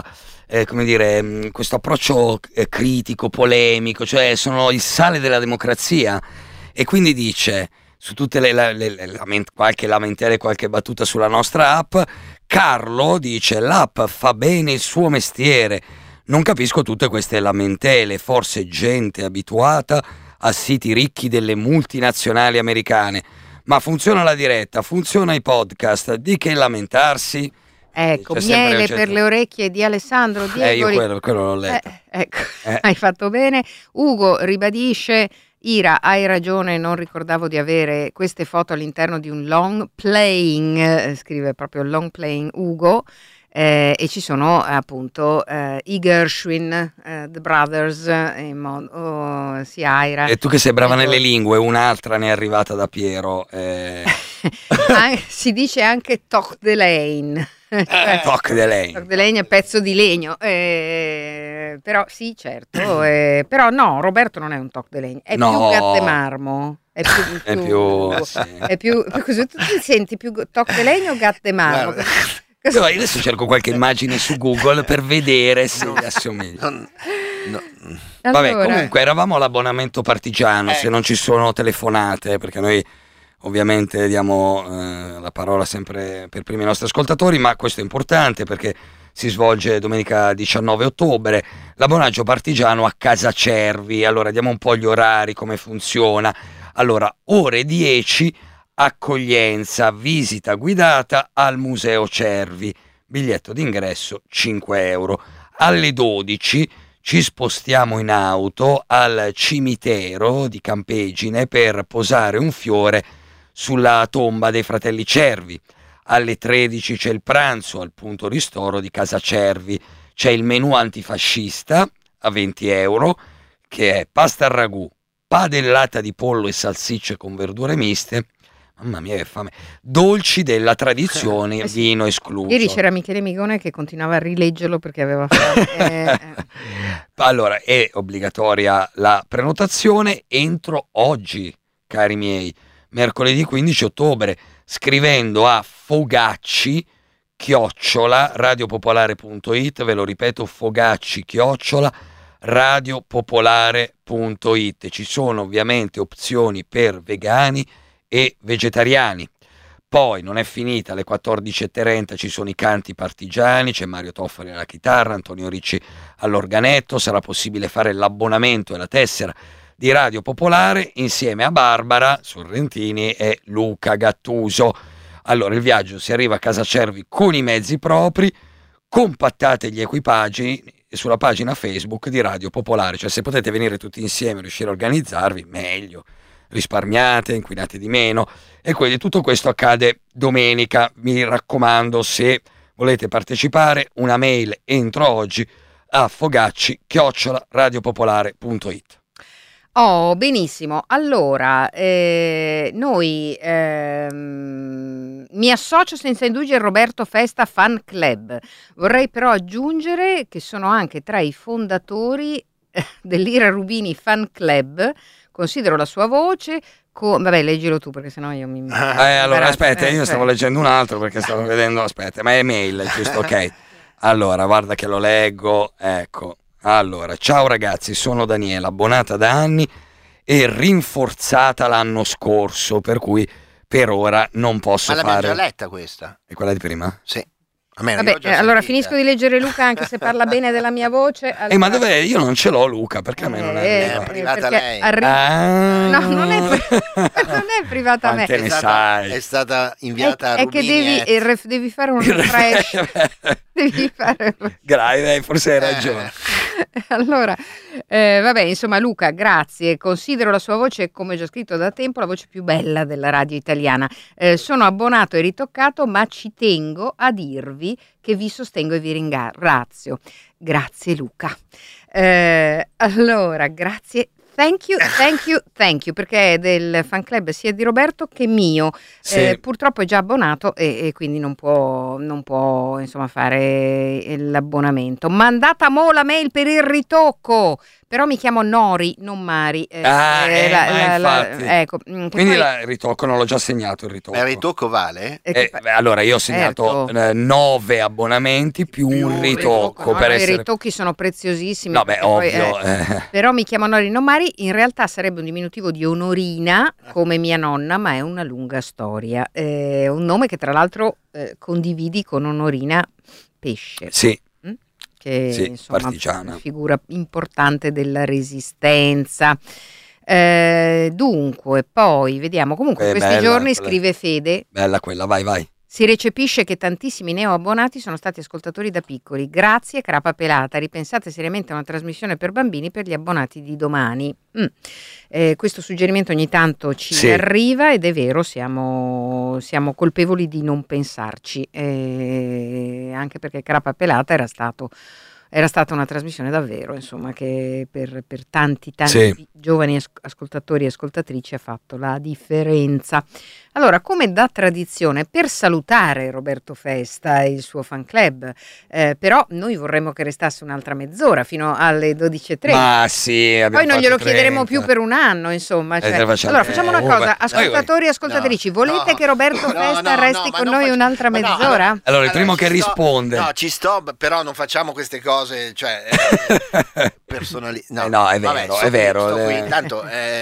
approccio critico, polemico, cioè sono il sale della democrazia, e quindi dice su tutte qualche lamentela e qualche battuta sulla nostra app, Carlo dice l'app fa bene il suo mestiere. Non capisco tutte queste lamentele, forse gente abituata a siti ricchi delle multinazionali americane. Ma funziona la diretta, funziona i podcast, di che lamentarsi? Ecco, miele per le orecchie di Alessandro Diegoli. Io quello l'ho letto. Hai fatto bene. Ugo ribadisce, Ira, hai ragione, non ricordavo di avere queste foto all'interno di un long playing, scrive proprio long playing Ugo. E ci sono appunto i Gershwin, The Brothers, Ira. E tu che sei brava nelle lingue, un'altra ne è arrivata da Piero. Si dice anche Toc de Lane. Toc de Lane. Toc de Lane è pezzo di legno. Però sì, certo. Però no, Roberto non è un Toc de Lane, è più gat de marmo. È più così, tu ti senti più Toc de Lane o gat de marmo? Io adesso cerco qualche immagine su Google per vedere se assomiglia. Vabbè, comunque eravamo all'abbonamento partigiano, se non ci sono telefonate, perché noi ovviamente diamo la parola sempre per primi ai nostri ascoltatori, ma questo è importante perché si svolge domenica 19 ottobre, l'abbonaggio partigiano a Casa Cervi. Allora, diamo un po' gli orari, come funziona. Allora, ore 10, accoglienza, visita guidata al Museo Cervi, biglietto d'ingresso 5 euro. Alle 12 ci spostiamo in auto al cimitero di Campegine per posare un fiore sulla tomba dei fratelli Cervi. Alle 13 c'è il pranzo al punto ristoro di Casa Cervi, c'è il menù antifascista a 20 euro, che è pasta al ragù, padellata di pollo e salsicce con verdure miste, Mamma mia che fame. Dolci della tradizione, vino escluso. Ieri c'era Michele Migone che continuava a rileggerlo perché aveva fame. Allora, è obbligatoria la prenotazione entro oggi, cari miei, mercoledì 15 ottobre, scrivendo a fogacci@radiopopolare.it, ve lo ripeto, fogacci@radiopopolare.it. Ci sono ovviamente opzioni per vegani e vegetariani. Poi non è finita, alle 14:30 ci sono i canti partigiani, c'è Mario Toffoli alla chitarra, Antonio Ricci all'organetto, sarà possibile fare l'abbonamento e la tessera di Radio Popolare insieme a Barbara Sorrentini e Luca Gattuso. Allora il viaggio si arriva a Casa Cervi con i mezzi propri, compattate gli equipaggi sulla pagina Facebook di Radio Popolare, cioè se potete venire tutti insieme e riuscire a organizzarvi, meglio. Risparmiate, inquinate di meno, e quindi tutto questo accade domenica. Mi raccomando, se volete partecipare, una mail entro oggi a fogacci@radiopopolare.it. Oh, benissimo. Allora, noi mi associo senza indugi al Roberto Festa Fan Club. Vorrei però aggiungere che sono anche tra i fondatori dell'Ira Rubini Fan Club. Considero la sua voce. Vabbè, leggilo tu perché sennò io mi. Allora, aspetta, io stavo leggendo un altro perché stavo vedendo. Aspetta, ma è mail, giusto? Ok. Allora, guarda che lo leggo. Ecco. Allora, ciao ragazzi, sono Daniela, abbonata da anni e rinforzata l'anno scorso, per cui per ora non posso fare. Ma l'abbiamo già letta questa? È quella di prima? Sì. Vabbè, allora finisco di leggere Luca, anche se parla bene della mia voce. Allora... ma dov'è? Io non ce l'ho Luca, perché a me non è privata lei. No, non è privata a me. Te ne sai? È stata inviata a Rubini. È che devi fare un refresh. Devi fare... Grazie, forse hai ragione. Allora, vabbè, insomma, Luca, grazie. Considero la sua voce, come già scritto da tempo, la voce più bella della radio italiana. Sono abbonato e ritoccato, ma ci tengo a dirvi che vi sostengo e vi ringrazio. Grazie Luca. Allora, grazie. Thank you, perché è del fan club sia di Roberto che mio. Sì. Purtroppo è già abbonato e quindi non può insomma fare l'abbonamento. Mandata mo la mail per il ritocco. Però mi chiamo Nori, non Mari. Infatti. Ecco, quindi poi... il ritocco non l'ho già segnato il ritocco. Il ritocco vale? Allora io ho segnato 9 abbonamenti più un ritocco. No, per i ritocchi sono preziosissimi. No, beh, ovvio. Però mi chiamo Nori, non Mari. In realtà sarebbe un diminutivo di Onorina, come mia nonna, ma è una lunga storia. Un nome che tra l'altro condividi con Onorina Pesce. Sì. Che sì, insomma partigiana, una figura importante della resistenza. Dunque, poi vediamo. Comunque, questi giorni scrive Fede. Bella quella, vai. Si recepisce che tantissimi neoabbonati sono stati ascoltatori da piccoli. Grazie, Crapa Pelata. Ripensate seriamente a una trasmissione per bambini per gli abbonati di domani. Questo suggerimento ogni tanto ci arriva ed è vero, siamo colpevoli di non pensarci, anche perché Crapa Pelata era stata una trasmissione davvero, insomma, che per tanti giovani ascoltatori e ascoltatrici ha fatto la differenza. Allora, come da tradizione, per salutare Roberto Festa e il suo fan club, però noi vorremmo che restasse un'altra mezz'ora fino alle 12:30. Ma sì, poi non glielo chiederemo più per un anno, insomma. Allora, facciamo una cosa, ascoltatori e ascoltatrici, volete che Roberto Festa resti con noi un'altra mezz'ora? Allora, il primo che risponde. No, ci sto, però non facciamo queste cose, cioè personali. No, è vero, è vero. Qui, tanto,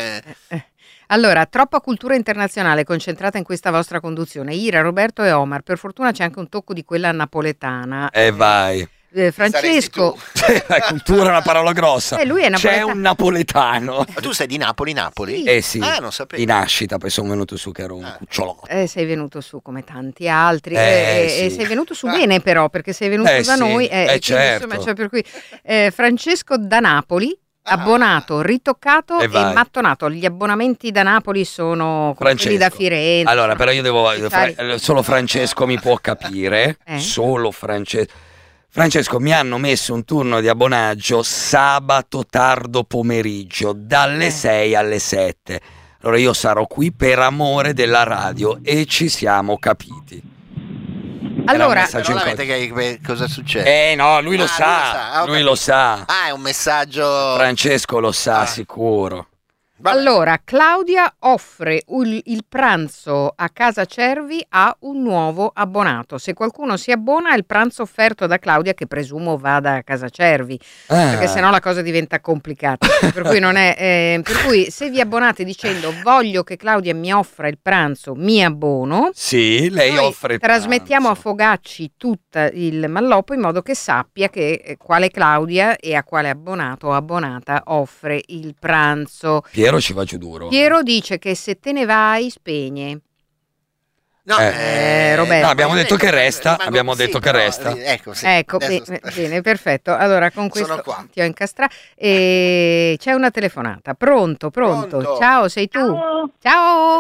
Allora, troppa cultura internazionale concentrata in questa vostra conduzione. Ira, Roberto e Omar. Per fortuna c'è anche un tocco di quella napoletana. Vai. Francesco. Cultura è una parola grossa. Lui è C'è un napoletano. Ma tu sei di Napoli? Sì. Non sapevo. Di nascita, poi sono venuto su che ero un cucciolotto. Sei venuto su come tanti altri. E sei venuto su bene però, perché sei venuto da noi. Certo. Insomma, cioè, per cui, Francesco da Napoli. Abbonato, ritoccato e mattonato. Gli abbonamenti da Napoli sono quelli da Firenze. Allora, però io solo Francesco mi può capire. Solo Francesco, mi hanno messo un turno di abbonaggio sabato tardo pomeriggio dalle 6 alle 7. allora io sarò qui per amore della radio, e ci siamo capiti. Allora, però che cosa succede? No, lui lo sa. Lui lo sa. È un messaggio. Francesco lo sa, sicuro. Vabbè. Allora, Claudia offre il pranzo a Casa Cervi a un nuovo abbonato. Se qualcuno si abbona, è il pranzo offerto da Claudia, che presumo vada a Casa Cervi, perché sennò la cosa diventa complicata. Per cui non è, per cui se vi abbonate dicendo voglio che Claudia mi offra il pranzo, mi abbono. Sì, lei offre il trasmettiamo a Fogacci tutto il malloppo in modo che sappia che quale Claudia e a quale abbonato o abbonata offre il pranzo. Piero ci va giù duro. Piero dice che se te ne vai spegne. No, Roberto. No, abbiamo detto che resta. Abbiamo detto che resta. Ecco, bene, perfetto. Allora, con questo ti ho incastrato. E c'è una telefonata. Pronto. Ciao, sei tu? Ciao.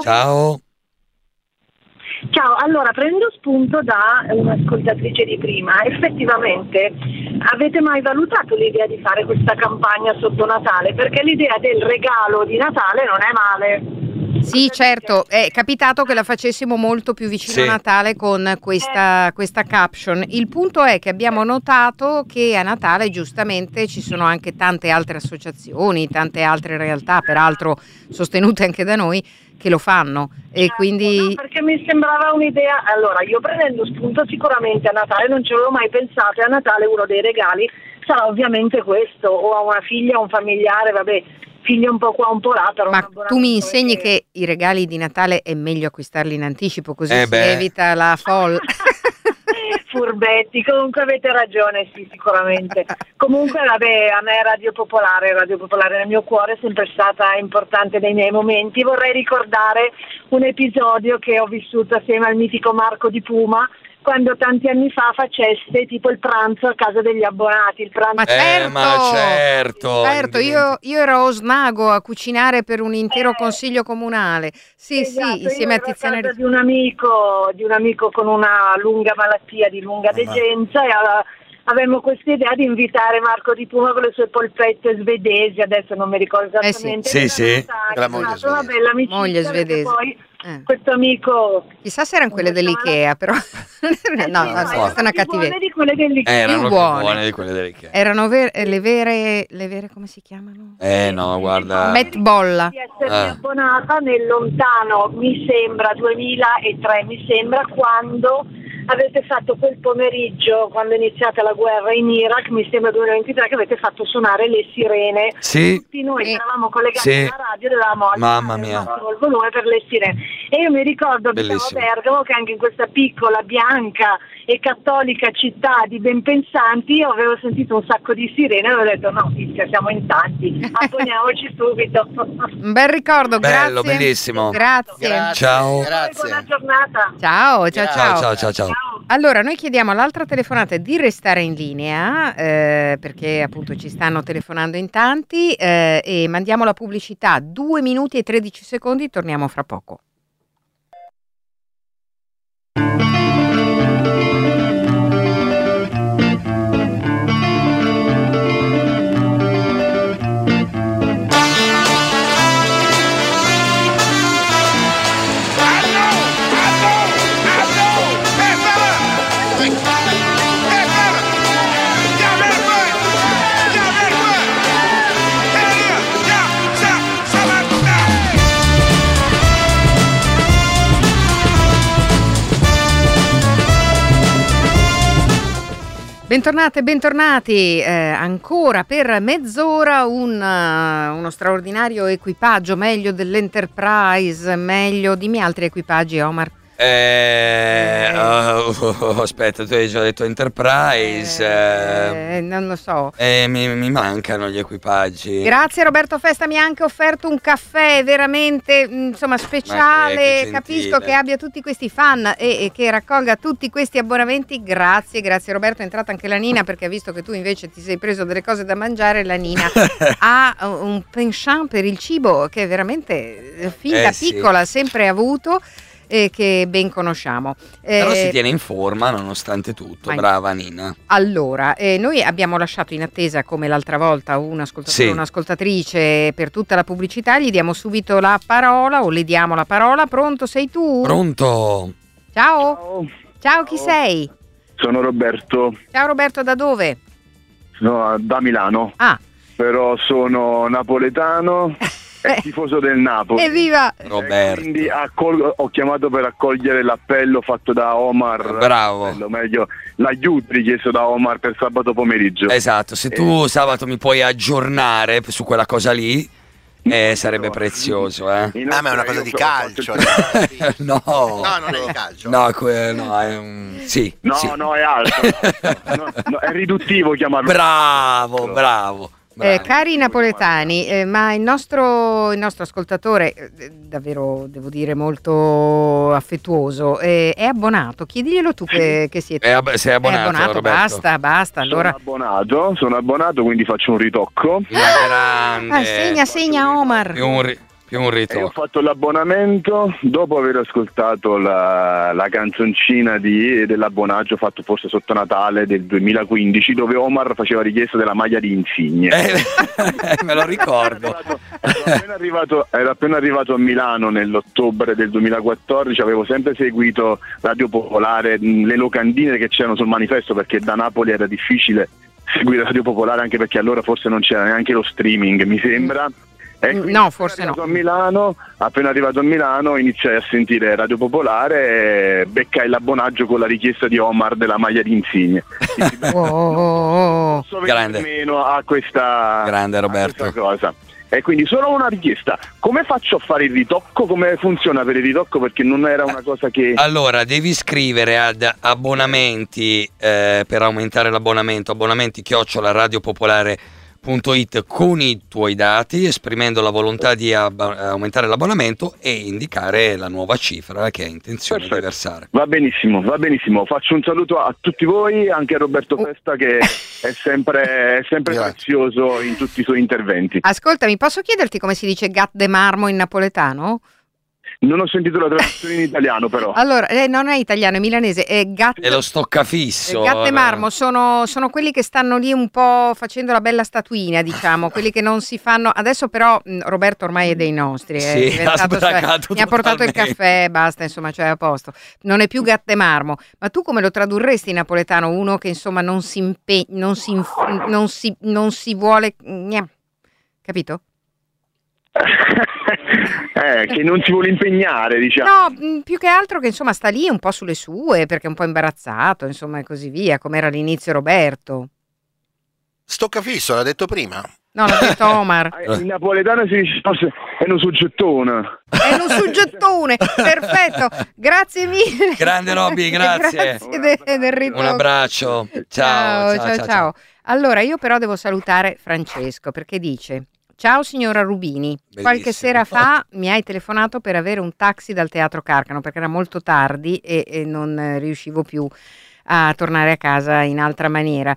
Ciao, allora prendo spunto da un'ascoltatrice di prima. Effettivamente, avete mai valutato l'idea di fare questa campagna sotto Natale? Perché l'idea del regalo di Natale non è male. Sì, certo, è capitato che la facessimo molto più vicino a Natale con questa caption. Il punto è che abbiamo notato che a Natale giustamente ci sono anche tante altre associazioni, tante altre realtà, peraltro sostenute anche da noi, che lo fanno, e quindi... No, perché mi sembrava un'idea. Allora, io prendendo spunto sicuramente a Natale, non ci avevo mai pensato, e a Natale uno dei regali sarà ovviamente questo, o a una figlia, o un familiare, vabbè, figlio un po' qua, un po' là. Ma tu mi insegni che i regali di Natale è meglio acquistarli in anticipo, così si evita la folla. Furbetti, comunque avete ragione, sì, sicuramente. Comunque vabbè, a me Radio Popolare nel mio cuore è sempre stata importante nei miei momenti. Vorrei ricordare un episodio che ho vissuto assieme al mitico Marco Di Puma, quando tanti anni fa faceste tipo il pranzo a casa degli abbonati. Il pranzo... Certo, io ero a Osnago a cucinare per un intero consiglio comunale. Sì, insieme a Tiziana di un amico con una lunga malattia di lunga degenza, e avevamo questa idea di invitare Marco Di Puma con le sue polpette svedesi, adesso non mi ricordo esattamente. La moglie svedese. Una bella amicizia, moglie svedese. Poi questo amico, chissà se erano quelle dell'Ikea, però no, questa è una cattiveria. Di quelle dell'Ikea. Erano più buone di quelle dell'Ikea. Erano le vere come si chiamano? No, guarda. Met Bolla. Di essermi abbonata nel lontano, mi sembra 2003, quando avete fatto quel pomeriggio, quando è iniziata la guerra in Iraq, mi sembra 2023, che avete fatto suonare le sirene. Sì. Tutti noi eravamo collegati alla radio, dovevamo alzare il volume per le sirene. E io mi ricordo che a Bergamo, che anche in questa piccola, bianca e cattolica città di benpensanti, io avevo sentito un sacco di sirene e ho detto no, siamo in tanti, abboniamoci subito. Un bel ricordo, bello, grazie. Bellissimo. Grazie. Ciao. Buona giornata. Ciao. Allora, noi chiediamo all'altra telefonata di restare in linea, perché appunto ci stanno telefonando in tanti, e mandiamo la pubblicità. 2 minuti e 13 secondi, torniamo fra poco. Bentornati, ancora per mezz'ora uno straordinario equipaggio, meglio dell'Enterprise, meglio, dimmi altri equipaggi, Omar. Aspetta, tu hai già detto Enterprise. Non lo so. Mi mancano gli equipaggi. Grazie Roberto Festa, mi ha anche offerto un caffè veramente speciale. Capisco che abbia tutti questi fan e che raccolga tutti questi abbonamenti. Grazie Roberto. È entrata anche la Nina, perché ha visto che tu invece ti sei preso delle cose da mangiare. La Nina ha un penchant per il cibo che veramente fin da piccola ha sempre avuto. che ben conosciamo. Però si tiene in forma nonostante tutto, brava Nina. Allora, noi abbiamo lasciato in attesa come l'altra volta un ascoltatore, un'ascoltatrice per tutta la pubblicità, gli diamo subito la parola o le diamo la parola. Pronto, sei tu? Pronto. Ciao. Ciao, chi sei? Sono Roberto. Ciao Roberto, da dove? No, da Milano. Però sono napoletano e tifoso del Napoli. Evviva! Roberto. Quindi ho chiamato per accogliere l'appello fatto da Omar. Bravo. Meglio, l'aiuto richiesto da Omar per sabato pomeriggio. Esatto, se tu sabato mi puoi aggiornare su quella cosa lì, sarebbe prezioso. Ma è una cosa di calcio. No, non è di calcio. No, è un... Sì. No, è altro. È riduttivo chiamarlo. Bravo. Cari napoletani, ma il nostro ascoltatore, davvero devo dire molto affettuoso, è abbonato. Chiediglielo tu che siete. Sei abbonato, Roberto. Basta. Allora. Sono abbonato, quindi faccio un ritocco. Segna Omar. Più un ritocco. Ho fatto l'abbonamento dopo aver ascoltato la canzoncina dell'abbonaggio fatto forse sotto Natale del 2015, dove Omar faceva richiesta della maglia di Insigne. Me lo ricordo. Ero appena arrivato a Milano nell'ottobre del 2014, avevo sempre seguito Radio Popolare, le locandine che c'erano sul manifesto, perché da Napoli era difficile seguire Radio Popolare, anche perché allora forse non c'era neanche lo streaming, mi sembra. No, forse no. Appena arrivato a Milano iniziai a sentire Radio Popolare e beccai l'abbonaggio con la richiesta di Omar della maglia di Insigne. Grande. Meno a questa grande Roberto. A questa cosa. E quindi solo una richiesta: come faccio a fare il ritocco? Come funziona per il ritocco? Perché non era una cosa che... Allora, devi scrivere ad abbonamenti per aumentare l'abbonamento, abbonamenti@radiopopolare.it con i tuoi dati, esprimendo la volontà di aumentare l'abbonamento e indicare la nuova cifra che hai intenzione di versare. Va benissimo. Faccio un saluto a tutti voi, anche a Roberto Festa, che è sempre prezioso in tutti i suoi interventi. Ascoltami, posso chiederti come si dice gat de marmo in napoletano? Non ho sentito la traduzione in italiano, però. Allora, non è italiano, è milanese. È lo stoccafisso. Gat de marmo sono quelli che stanno lì un po' facendo la bella statuina, diciamo, quelli che non si fanno. Adesso però Roberto ormai è dei nostri. Sì, mi ha portato il caffè, basta, insomma, cioè a posto. Non è più gat de marmo. Ma tu come lo tradurresti in napoletano? Uno che insomma non si vuole... Capito? Che non si vuole impegnare, diciamo. No, più che altro che insomma sta lì un po' sulle sue, perché è un po' imbarazzato, insomma, e così via, come era all'inizio Roberto. Stoccafisso, l'ha detto prima. No, l'ha detto Omar. In napoletano si dice è un soggettone. È un soggettone, perfetto. Grazie mille. Grande Robby, grazie. Grazie del ritocco. Un abbraccio. Ciao. Allora, io però devo salutare Francesco, perché dice: ciao signora Rubini, qualche sera fa mi hai telefonato per avere un taxi dal Teatro Carcano perché era molto tardi e non riuscivo più a tornare a casa in altra maniera.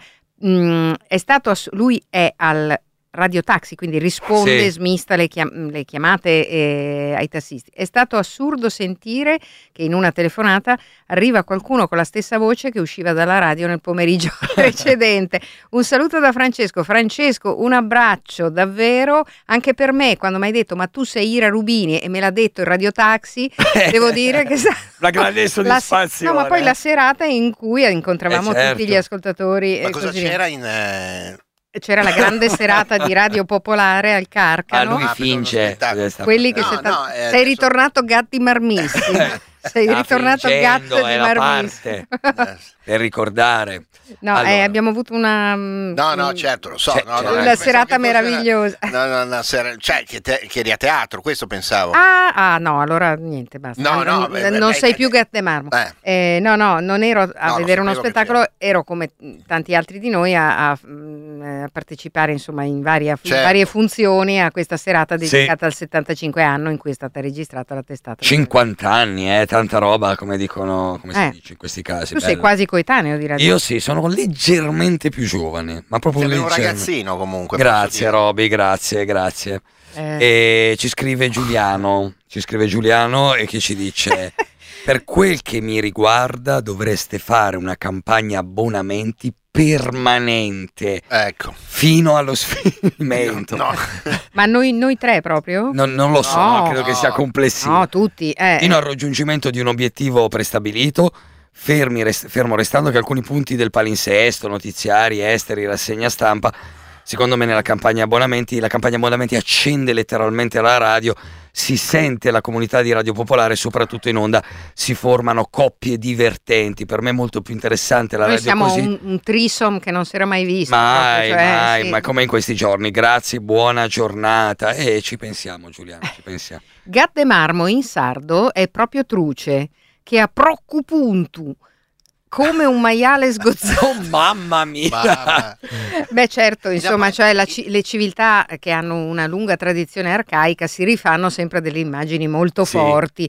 Lui è al radiotaxi, quindi risponde, smista le chiamate ai tassisti. È stato assurdo sentire che in una telefonata arriva qualcuno con la stessa voce che usciva dalla radio nel pomeriggio precedente. Un saluto da Francesco. Francesco, un abbraccio davvero anche per me. Quando mi hai detto ma tu sei Ira Rubini e me l'ha detto il radiotaxi, devo dire che la grande soddisfazione. No, ma poi la serata in cui incontravamo tutti gli ascoltatori. Ma cosa c'era C'era la grande serata di Radio Popolare al Carcano. Lui finge. Quelli che sei ritornato gatti marmissi. Sei ritornato gatto di marmissi. Per ricordare. No, allora. Abbiamo avuto una... No, certo, lo so. Una serata meravigliosa. Cioè, che eri a teatro, questo pensavo. No, allora niente, basta. Non sei più gat de marmo. Non ero a vedere uno spettacolo, ero come tanti altri di noi a partecipare insomma in varie funzioni a questa serata dedicata al 75 anno in cui è stata registrata la testata. 50 anni, tanta roba, come dicono, si dice in questi casi. Tu sei quasi coetaneo, direi. Io sì, sono leggermente più giovane, ma proprio un ragazzino comunque. Grazie Roby, grazie. E ci scrive Giuliano e che ci dice Per quel che mi riguarda dovreste fare una campagna abbonamenti permanente, ecco, fino allo sfinimento. No. Ma noi tre proprio? Non lo so, credo che sia complessivo. No, tutti. Fino al raggiungimento di un obiettivo prestabilito, fermo restando che alcuni punti del palinsesto, notiziari, esteri, rassegna stampa, secondo me la campagna abbonamenti accende letteralmente la radio, si sente la comunità di Radio Popolare, soprattutto in onda si formano coppie divertenti. Per me è molto più interessante la Noi radio siamo così. un threesome che non si era mai visto. Mai, sì. ma come in questi giorni. Grazie, buona giornata. E ci pensiamo, Giuliano, ci pensiamo. Gat de Marmo in sardo è proprio truce, che a proccupuntu, come un maiale sgozzato. Mamma mia! Beh, certo, insomma, cioè le civiltà che hanno una lunga tradizione arcaica si rifanno sempre delle immagini molto forti.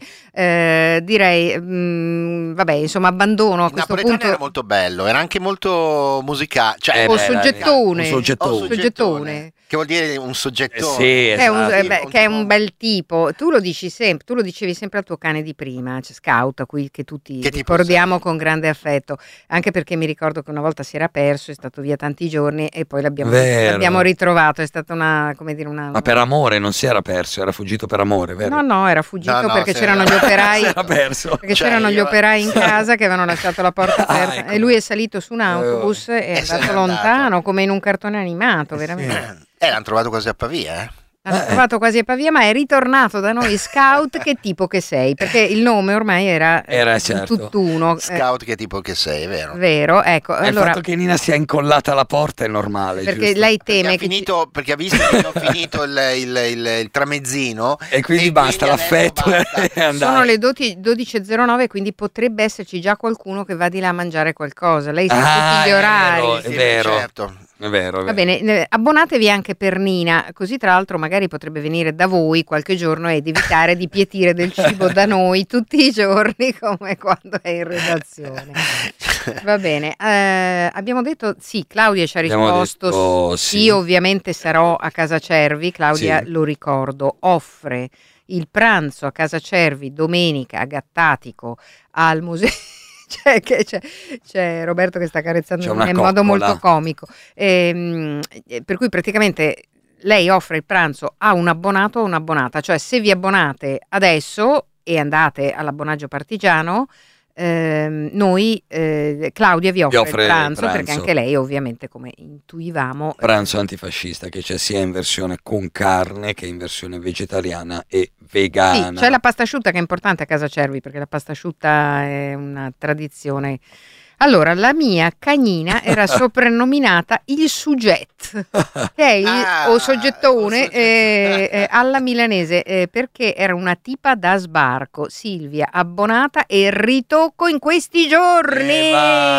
Direi, vabbè, insomma, abbandono a questo punto. Era molto bello, era anche molto musicale. Cioè, soggettone. Soggettone. Che vuol dire un soggettone? Sì, esatto. Che è un bel tipo. Tu lo dici sempre, tu lo dicevi sempre al tuo cane di prima, c'è Scout, a cui che tutti ricordiamo con grande affetto, anche perché mi ricordo che una volta si era perso, è stato via tanti giorni e poi l'abbiamo ritrovato. È stata una, come dire, una. Ma per amore non si era perso, era fuggito per amore, vero? No, era fuggito perché c'erano gli operai. Si era perso. Perché c'erano gli operai in casa che avevano lasciato la porta aperta ecco. e lui è salito su un autobus e è andato lontano, come in un cartone animato, veramente. L'hanno trovato quasi a Pavia, L'hanno trovato quasi a Pavia, ma è ritornato da noi. Scout, che tipo che sei? Perché il nome ormai era certo. tutt'uno. Scout, che tipo che sei, vero? Vero, ecco. Allora, il fatto che Nina sia incollata alla porta è normale, perché giusto? lei teme perché ha visto che non finito il tramezzino e quindi basta, l'affetto è andato. Sono le 12.09, quindi potrebbe esserci già qualcuno che va di là a mangiare qualcosa. Lei sa tutti gli orari. È vero. Certo. È vero. Va bene, abbonatevi anche per Nina, così tra l'altro magari potrebbe venire da voi qualche giorno ed evitare di pietire del cibo da noi tutti i giorni come quando è in redazione. Va bene, abbiamo detto sì, Claudia ci ha risposto sì, ovviamente sarò a Casa Cervi. Claudia, lo ricordo, offre il pranzo a Casa Cervi domenica a Gattatico al museo. C'è Roberto che sta carezzando in modo molto comico, per cui praticamente lei offre il pranzo a un abbonato o un'abbonata, cioè se vi abbonate adesso e andate all'abbonaggio partigiano, noi Claudia vi offre il pranzo, perché anche lei ovviamente, come intuivamo, pranzo antifascista che c'è sia in versione con carne che in versione vegetariana e vegana. Sì, c'è la pasta asciutta che è importante a Casa Cervi, perché la pasta asciutta è una tradizione. Allora, la mia cagnina era soprannominata il Suget, che è o soggettone alla milanese, perché era una tipa da sbarco. Silvia, abbonata e ritocco in questi giorni.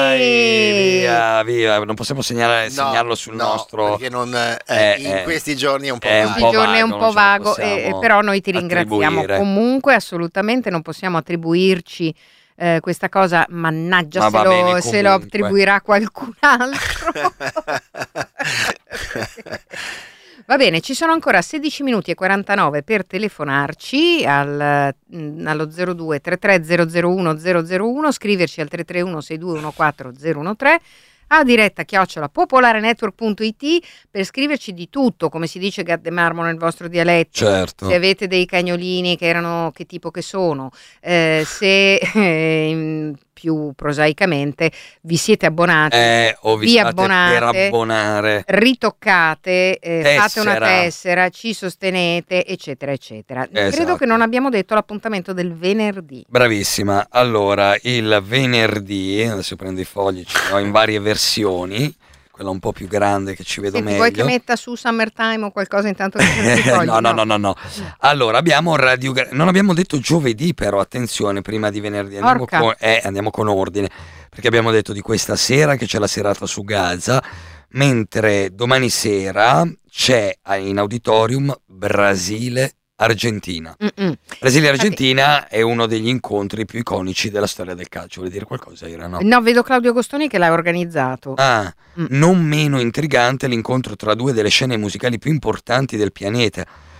Via, non possiamo segnarlo sul nostro. Perché in questi giorni è un po' vago. Però noi ti ringraziamo comunque, assolutamente non possiamo attribuirci questa cosa, mannaggia, se lo attribuirà qualcun altro. Va bene, ci sono ancora 16 minuti e 49 per telefonarci allo 02 33 001 001, scriverci al 331 6214 013, a diretta @popolarenetwork.it per scriverci di tutto, come si dice Gat de Marmo nel vostro dialetto. Certo. Se avete dei cagnolini che tipo che sono, se più prosaicamente vi siete abbonati, o vi abbonate per abbonare, ritoccate, fate una tessera, ci sostenete, eccetera eccetera. Esatto. Credo che non abbiamo detto l'appuntamento del venerdì. Bravissima. Allora, il venerdì, adesso prendo i fogli, ce ne ho in varie versioni, quella un po' più grande che ci vedo meglio. Vuoi che metta su Summertime o qualcosa intanto che fogli? No. Allora, abbiamo non abbiamo detto giovedì, però attenzione, prima di venerdì andiamo con ordine, perché abbiamo detto di questa sera che c'è la serata su Gaza, mentre domani sera c'è in auditorium Brasile-Argentina. Brasile-Argentina è uno degli incontri più iconici della storia del calcio. Vuole dire qualcosa, Ira? No, vedo Claudio Agostoni che l'ha organizzato. Non meno intrigante l'incontro tra due delle scene musicali più importanti del pianeta,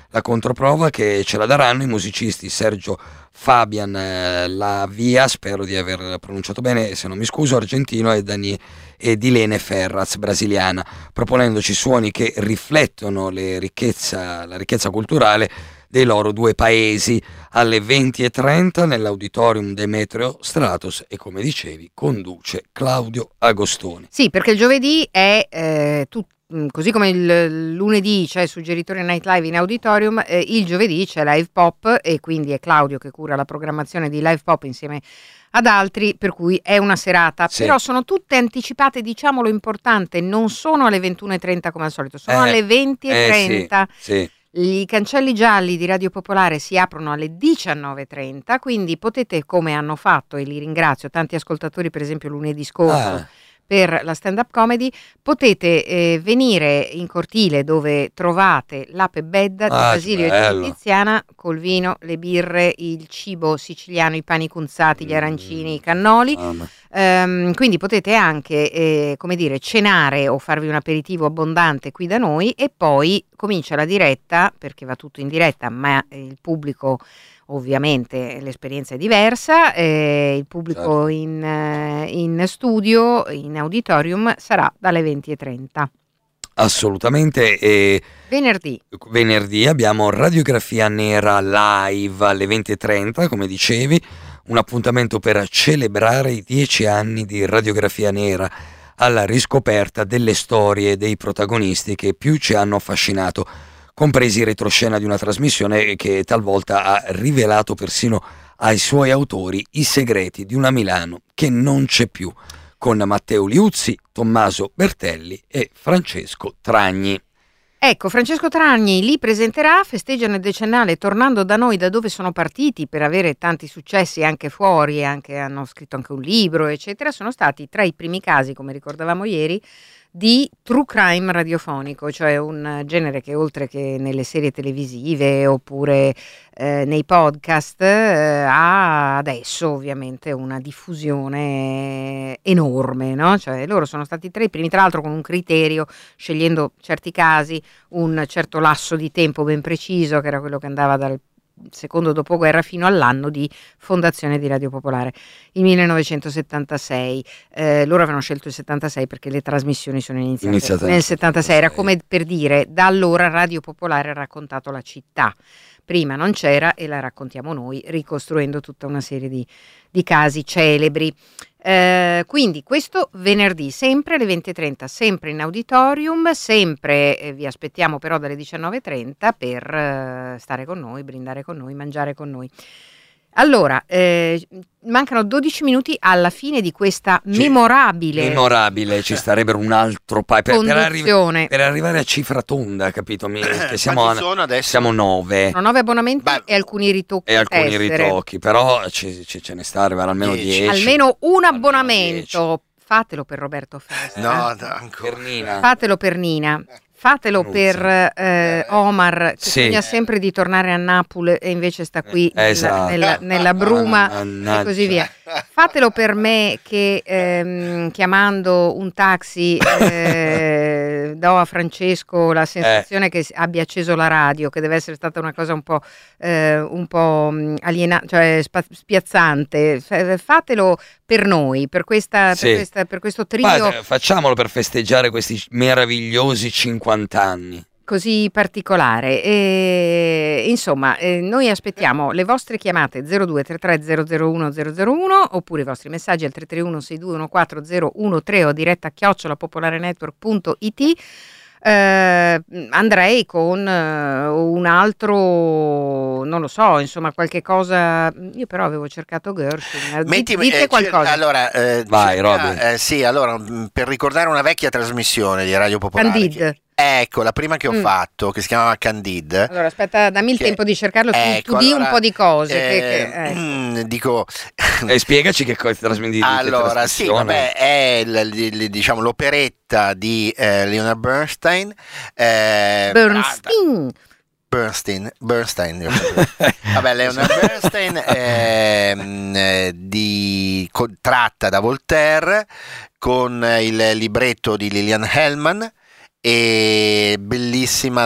La controprova che ce la daranno i musicisti Sergio Fabian Lavia, spero di aver pronunciato bene, se non mi scuso, argentino, e Dilene Ferraz, brasiliana, proponendoci suoni che riflettono la ricchezza culturale dei loro due paesi, alle 20:30 nell'Auditorium Demetrio Stratos, e come dicevi conduce Claudio Agostoni. Sì, perché il giovedì è così come il lunedì c'è Suggeritore Night Live in Auditorium, il giovedì c'è Live Pop, e quindi è Claudio che cura la programmazione di Live Pop insieme ad altri, per cui è una serata, sì. Però sono tutte anticipate, diciamolo importante, non sono alle 21:30 come al solito, sono alle 20:30. Sì. I cancelli gialli di Radio Popolare si aprono alle 19:30, quindi potete, come hanno fatto, e li ringrazio, tanti ascoltatori per esempio lunedì scorso per la stand-up comedy, potete venire in cortile dove trovate l'ape bedda di Basilio e di Tiziana, col vino, le birre, il cibo siciliano, i pani cunzati, gli arancini, i cannoli. Quindi potete anche come dire, cenare o farvi un aperitivo abbondante qui da noi, e poi comincia la diretta, perché va tutto in diretta, ma il pubblico, ovviamente l'esperienza è diversa, il pubblico certo. in studio, in auditorium, sarà dalle 20:30. Assolutamente. Venerdì abbiamo Radiografia Nera live alle 20:30, come dicevi, un appuntamento per celebrare i 10 anni di Radiografia Nera, alla riscoperta delle storie dei protagonisti che più ci hanno affascinato, compresi i retroscena di una trasmissione che talvolta ha rivelato persino ai suoi autori i segreti di una Milano che non c'è più, con Matteo Liuzzi, Tommaso Bertelli e Francesco Tragni. Ecco, Francesco Tragni li presenterà, festeggiano il decennale tornando da noi, da dove sono partiti per avere tanti successi anche fuori, hanno scritto anche un libro, eccetera. Sono stati tra i primi casi, come ricordavamo ieri, di true crime radiofonico, cioè un genere che oltre che nelle serie televisive oppure nei podcast ha adesso ovviamente una diffusione enorme, no? Cioè loro sono stati tra i primi, tra l'altro con un criterio, scegliendo certi casi, un certo lasso di tempo ben preciso, che era quello che andava dal secondo dopoguerra fino all'anno di fondazione di Radio Popolare, il 1976. Loro avevano scelto il 76 perché le trasmissioni sono iniziate nel 76. Era come per dire, da allora Radio Popolare ha raccontato la città. Prima non c'era e la raccontiamo noi, ricostruendo tutta una serie di casi celebri. Quindi questo venerdì, sempre alle 20:30, sempre in auditorium, sempre vi aspettiamo però dalle 19:30 per stare con noi, brindare con noi, mangiare con noi. Allora, mancano 12 minuti alla fine di questa memorabile, ci starebbero un altro paio per arrivare a cifra tonda, capito? Che siamo adesso? Siamo 9. Sono 9 abbonamenti e alcuni ritocchi. Però ce ne sta, arrivare almeno 10. Almeno un abbonamento. Fatelo per Roberto Festa. No, ancora. Fatelo per Nina. Fatelo per Omar, che sogna sempre di tornare a Napoli e invece sta qui nella bruma e così via. Fatelo per me che chiamando un taxi do a Francesco la sensazione che abbia acceso la radio, che deve essere stata una cosa un po' cioè spiazzante. Fatelo per noi, per questo trio. Facciamolo per festeggiare questi meravigliosi 50 anni. Così particolare. Insomma, noi aspettiamo le vostre chiamate 0233 001 001 oppure i vostri messaggi al 331 6214 013 o diretta @popolarenetwork.it. Andrei con un altro, non lo so, insomma qualche cosa. Io però avevo cercato Gershwin. Dite qualcosa. Allora, vai Robby. sì, allora per ricordare una vecchia trasmissione di Radio Popolare. Candide. Ecco, la prima che ho fatto, che si chiamava Candide. Allora, aspetta, dammi il tempo di cercarlo, tu di un po' di cose. Dico... spiegaci che cosa trasmetti. Allora, sì, vabbè, è diciamo l'operetta di Leonard Bernstein. Bernstein. Vabbè, Leonard Bernstein tratta da Voltaire con il libretto di Lillian Hellman. e bellissima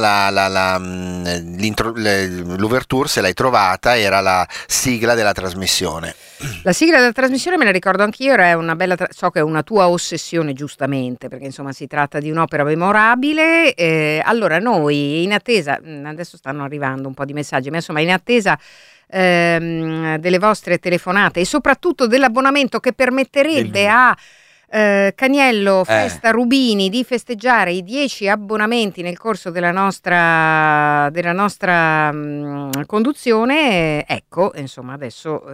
l'ouverture, se l'hai trovata, era la sigla della trasmissione. La sigla della trasmissione me la ricordo anch'io, era una bella so che è una tua ossessione, giustamente, perché insomma si tratta di un'opera memorabile. Allora noi in attesa, adesso stanno arrivando un po' di messaggi, ma insomma in attesa delle vostre telefonate e soprattutto dell'abbonamento che permetterebbe a Caniello Festa Rubini di festeggiare i 10 abbonamenti nel corso della nostra conduzione, ecco, insomma adesso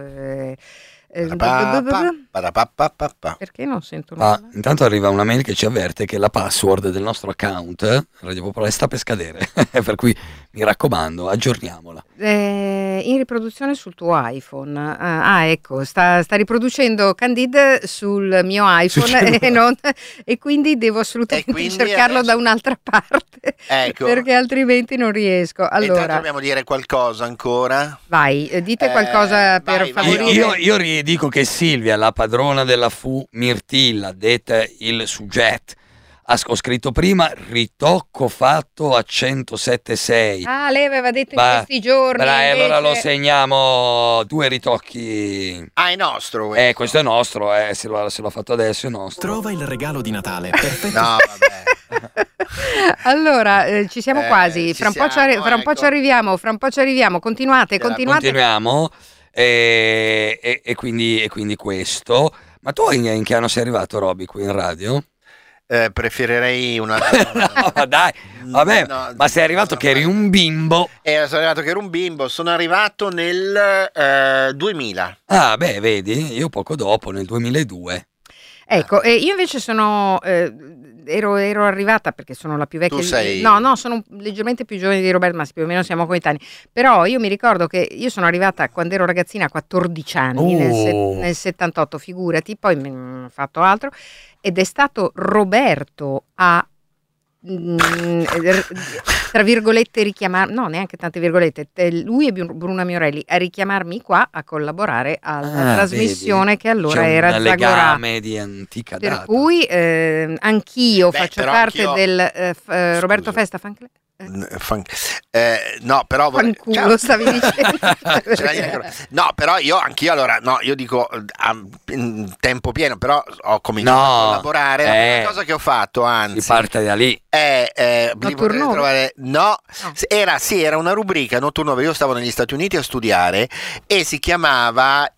perché non sento nulla? Intanto arriva una mail che ci avverte che la password del nostro account Radio Popolare sta per scadere per cui mi raccomando, aggiorniamola. In riproduzione sul tuo iPhone. Ecco, sta riproducendo Candide sul mio iPhone e quindi devo assolutamente cercarlo da un'altra parte, ecco, perché altrimenti non riesco. Allora, intanto dobbiamo dire qualcosa ancora. Vai, dite qualcosa per favorire. Io dico che Silvia, la padrona della Fu Mirtilla, detta il Suget, ho scritto prima ritocco fatto a 107,6. Lei aveva detto in questi giorni. Invece... Allora lo segniamo, 2 ritocchi. È nostro. Questo è nostro, se l'ha fatto adesso è nostro. Trova il regalo di Natale. Perfetto. No, vabbè. Allora, ci siamo quasi. Fra un po' ci arriviamo. Continuate. Continuiamo. E quindi questo. Ma tu in che anno sei arrivato, Roby, qui in radio? Preferirei una. No, dai, vabbè, no, ma sei arrivato che eri un bimbo. Sono arrivato che ero un bimbo, sono arrivato nel 2000. Ah, beh, vedi, io poco dopo, nel 2002. Ecco, io invece ero arrivata perché sono la più vecchia. Tu sei... No, sono leggermente più giovane di Roberto, ma più o meno siamo coetanei. Però io mi ricordo che io sono arrivata quando ero ragazzina a 14 anni, nel 78, figurati, poi non ho fatto altro. Ed è stato Roberto a tra virgolette richiamarmi, no, neanche tante virgolette, lui e Bruna Miorelli a richiamarmi qua a collaborare alla trasmissione, vedi, che allora era un legame di antica data, per cui anch'io faccio parte del Roberto Festa Fan Club. No, però fanculo stavi dicendo. No, però anch'io allora, no, io dico in tempo pieno, però ho cominciato a collaborare. La prima cosa che ho fatto, anzi, si parte da lì. Era una rubrica notturno. Io stavo negli Stati Uniti a studiare e si chiamava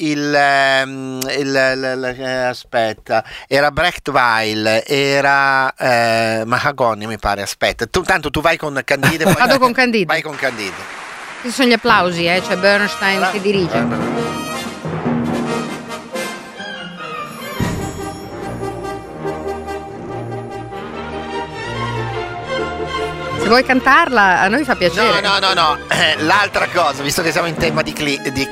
aspetta, era Brechtweil, era Mahagoni, mi pare. Aspetta, tanto tu vai con Candide. Vado con Candide. Vai con Candide. Questi sono gli applausi, c'è Bernstein che dirige. Se vuoi cantarla, a noi fa piacere. No. L'altra cosa, visto che siamo in tema di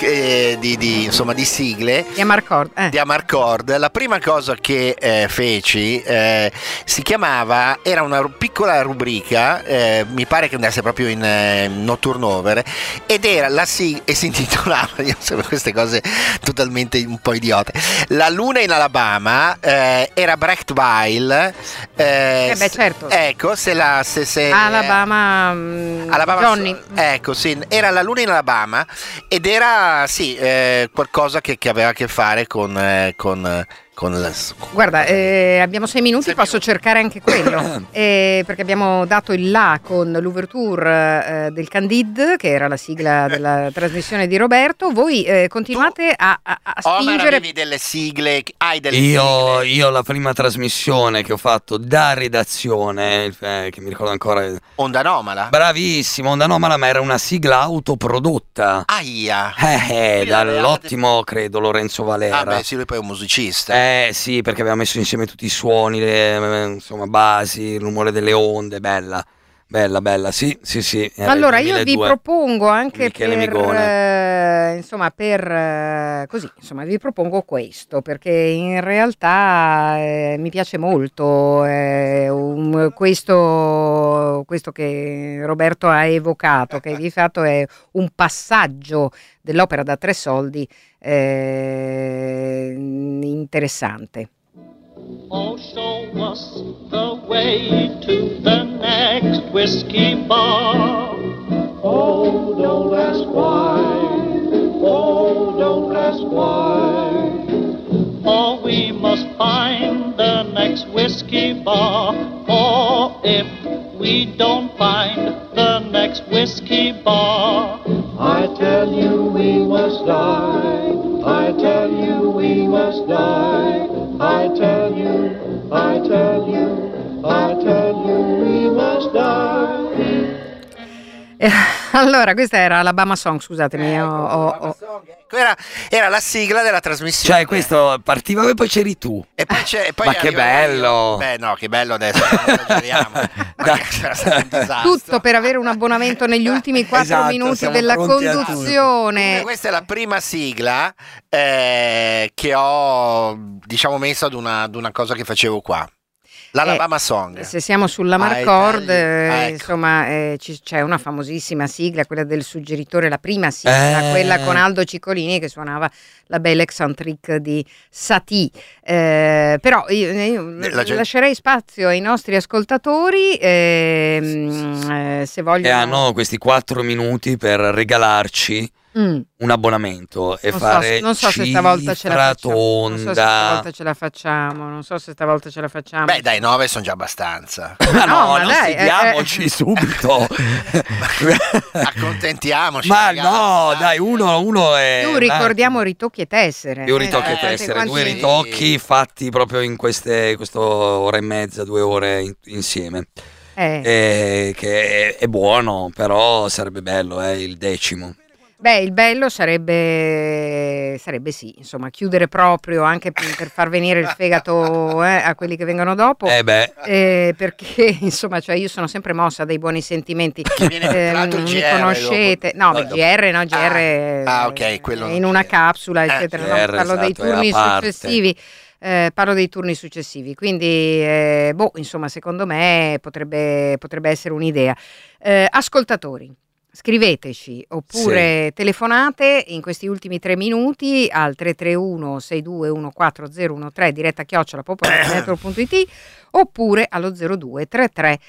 sigle di Amarcord, la prima cosa che feci si chiamava, era una piccola rubrica, mi pare che andasse proprio in notturnover, ed era e si intitolava, queste cose totalmente un po' idiote, La luna in Alabama, era Brechtweil, certo. Ecco, Alabama Johnny. Ecco, sì, era La luna in Alabama ed era qualcosa che aveva a che fare con Guarda, abbiamo 6 minuti, posso cercare anche quello, perché abbiamo dato il là con l'ouverture del Candide, che era la sigla della trasmissione di Roberto. Voi continuate a spingere. Avevi delle sigle, Io la prima trasmissione che ho fatto da redazione, che mi ricordo ancora, Onda Anomala. Bravissimo, Onda Anomala, ma era una sigla autoprodotta. Aia. Dall'ottimo, credo, Lorenzo Valera. Sì, lui poi è un musicista. Sì, perché aveva messo insieme tutti i suoni, insomma, basi, il rumore delle onde, bella, sì. Allora io vi propongo anche vi propongo questo, perché in realtà mi piace molto questo che Roberto ha evocato, che di fatto è un passaggio dell'opera da 3 soldi interessante. Oh, show us the way to the next whiskey bar. Oh, don't ask why. Oh, don't ask why. For we must find the next whiskey bar. For if we don't find the next whiskey bar, I tell you we must die. I tell you we must die. I tell you, I tell you, I tell you we must die. Allora, questa era Alabama Song, scusatemi. Era la sigla della trasmissione. Cioè, questo partiva e poi c'eri tu. E poi ma che bello! Beh, no, che bello adesso. Tutto per avere un abbonamento negli ultimi 4 minuti della conduzione. Questa è la prima sigla che ho, diciamo, messo ad una cosa che facevo qua. L'Alabama Song. Se siamo sulla Marcord, insomma, c'è una famosissima sigla, quella del suggeritore, la prima sigla, quella con Aldo Ciccolini che suonava la bella Excentrique di Satie. Però io lascerei spazio ai nostri ascoltatori se vogliono. E hanno questi 4 minuti per regalarci un abbonamento e non so se stavolta ce la facciamo. Non so se stavolta ce la facciamo. Beh, dai, 9 sono già abbastanza. Ma non sediamoci subito. Accontentiamoci. Ma ragazzi, no, dai, uno è. Più ricordiamo ritocchi e tessere. Più ritocchi e tessere, 2 ritocchi fatti proprio in questa ora e mezza, 2 ore insieme. Che è buono, però sarebbe bello, il 10º. Beh, il bello sarebbe sì, insomma, chiudere proprio anche per far venire il fegato a quelli che vengono dopo. Perché insomma, cioè io sono sempre mossa dai buoni sentimenti. Mi conoscete? No, GR. Ok, quello in una capsula, eccetera. No, parlo dei turni successivi. Parlo dei turni successivi, quindi insomma, secondo me potrebbe essere un'idea. Ascoltatori, scriveteci oppure telefonate in questi ultimi 3 minuti al 331 6214013 diretta @popolarenetwork.it oppure allo 0233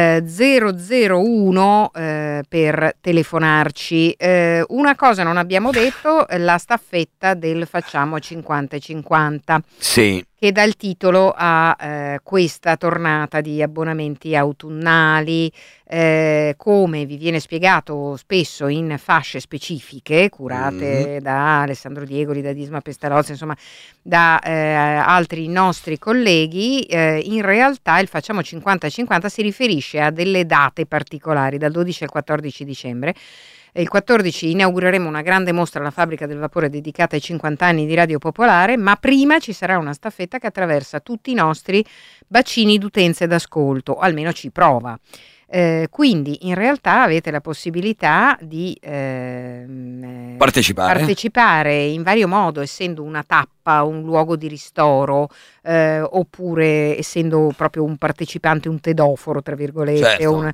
001 per telefonarci. Una cosa non abbiamo detto, la staffetta del Facciamo 50-50. Sì. Che dà il titolo a questa tornata di abbonamenti autunnali, come vi viene spiegato spesso in fasce specifiche curate da Alessandro Diegoli, da Disma Pestalozzi, insomma da altri nostri colleghi. In realtà il Facciamo 50-50 si riferisce a delle date particolari, dal 12 al 14 dicembre. Il 14 inaugureremo una grande mostra alla Fabbrica del Vapore dedicata ai 50 anni di Radio Popolare, ma prima ci sarà una staffetta che attraversa tutti i nostri bacini d'utenza e d'ascolto, almeno ci prova. Quindi in realtà avete la possibilità di partecipare in vario modo, essendo una tappa, un luogo di ristoro, oppure essendo proprio un partecipante, un tedoforo tra virgolette. Certo.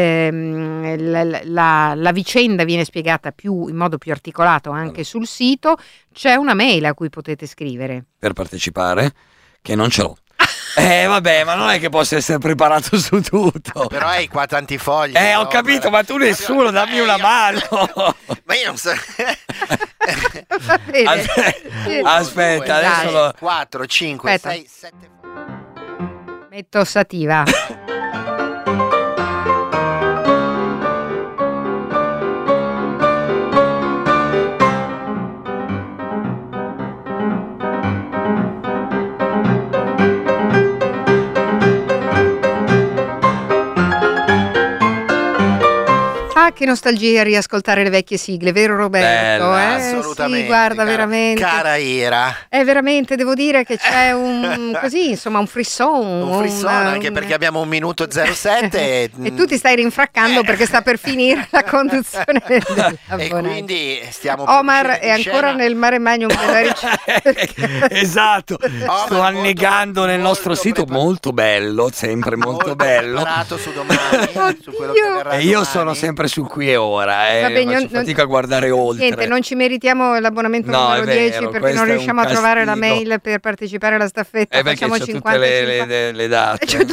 La vicenda viene spiegata in modo più articolato anche sul sito. C'è una mail a cui potete scrivere per partecipare, che non ce l'ho. Vabbè, ma non è che posso essere preparato su tutto. Però hai qua tanti fogli. Ho capito, ma tu nessuno, dammi una mano. Ma io non so. Aspetta, adesso 4, 5, 6, 7. Metto Sativa. Che nostalgia riascoltare le vecchie sigle, vero Roberto? Bella, assolutamente. Sì, guarda, veramente. Cara era. Veramente, devo dire che c'è un frisson. Un frisson, anche perché abbiamo 1 minuto 07. E tu ti stai rinfraccando perché sta per finire la conduzione e quindi stiamo Omar è ancora nel mare magnum della ricerca. Esatto. Sto annegando nel nostro sito, molto bello, sempre molto bello. Su domani, su quello che verrà e io sono sempre su qui e ora, faccio fatica a guardare oltre. Niente, non ci meritiamo l'abbonamento numero 10 perché non riusciamo a trovare la mail per partecipare alla staffetta. Facciamo 50 le date. C'è tutte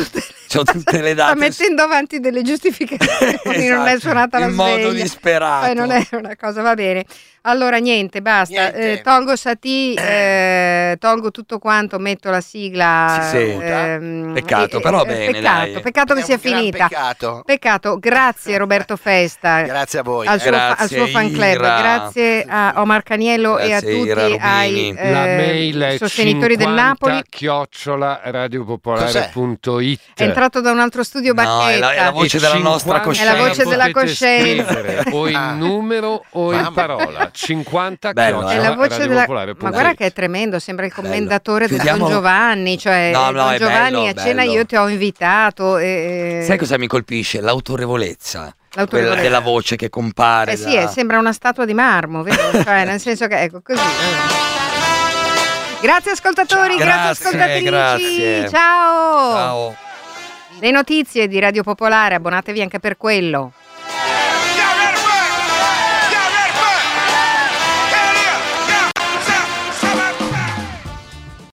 C'ho tutte le date. Sta mettendo avanti delle giustificazioni, Esatto, non è suonata la sveglia. in modo disperato. Non è una cosa, va bene. Allora niente, basta. Niente. Tolgo Satie, tolgo tutto quanto, metto la sigla. Sì. Peccato, però bene, dai. Peccato che sia finita. Peccato. Grazie Roberto Festa. Grazie a voi. Al suo fan club. Ira. Grazie a Omar Caniello e a Grazie, tutti Ira ai La mail è sostenitori del Napoli. @radiopopolare.it. È entrato da un altro studio Bacchetta. È la voce della nostra coscienza. È la voce della coscienza. Scrivere o in numero o in parola. 50 Bello, È la voce della... radiopopolare.it. Ma guarda che è tremendo, sembra il commendatore del Chiudiamo- Don Giovanni, cioè No, Don è Giovanni bello, a cena bello. io ti ho invitato. Sai cosa mi colpisce? L'autorevolezza. L'autorevolezza. Quella della voce che compare. Sì, sembra una statua di marmo, vero? Cioè, nel senso che, ecco, così. Grazie ascoltatori, grazie ascoltatrici. Grazie. Ciao. Ciao. Le notizie di Radio Popolare, abbonatevi anche per quello.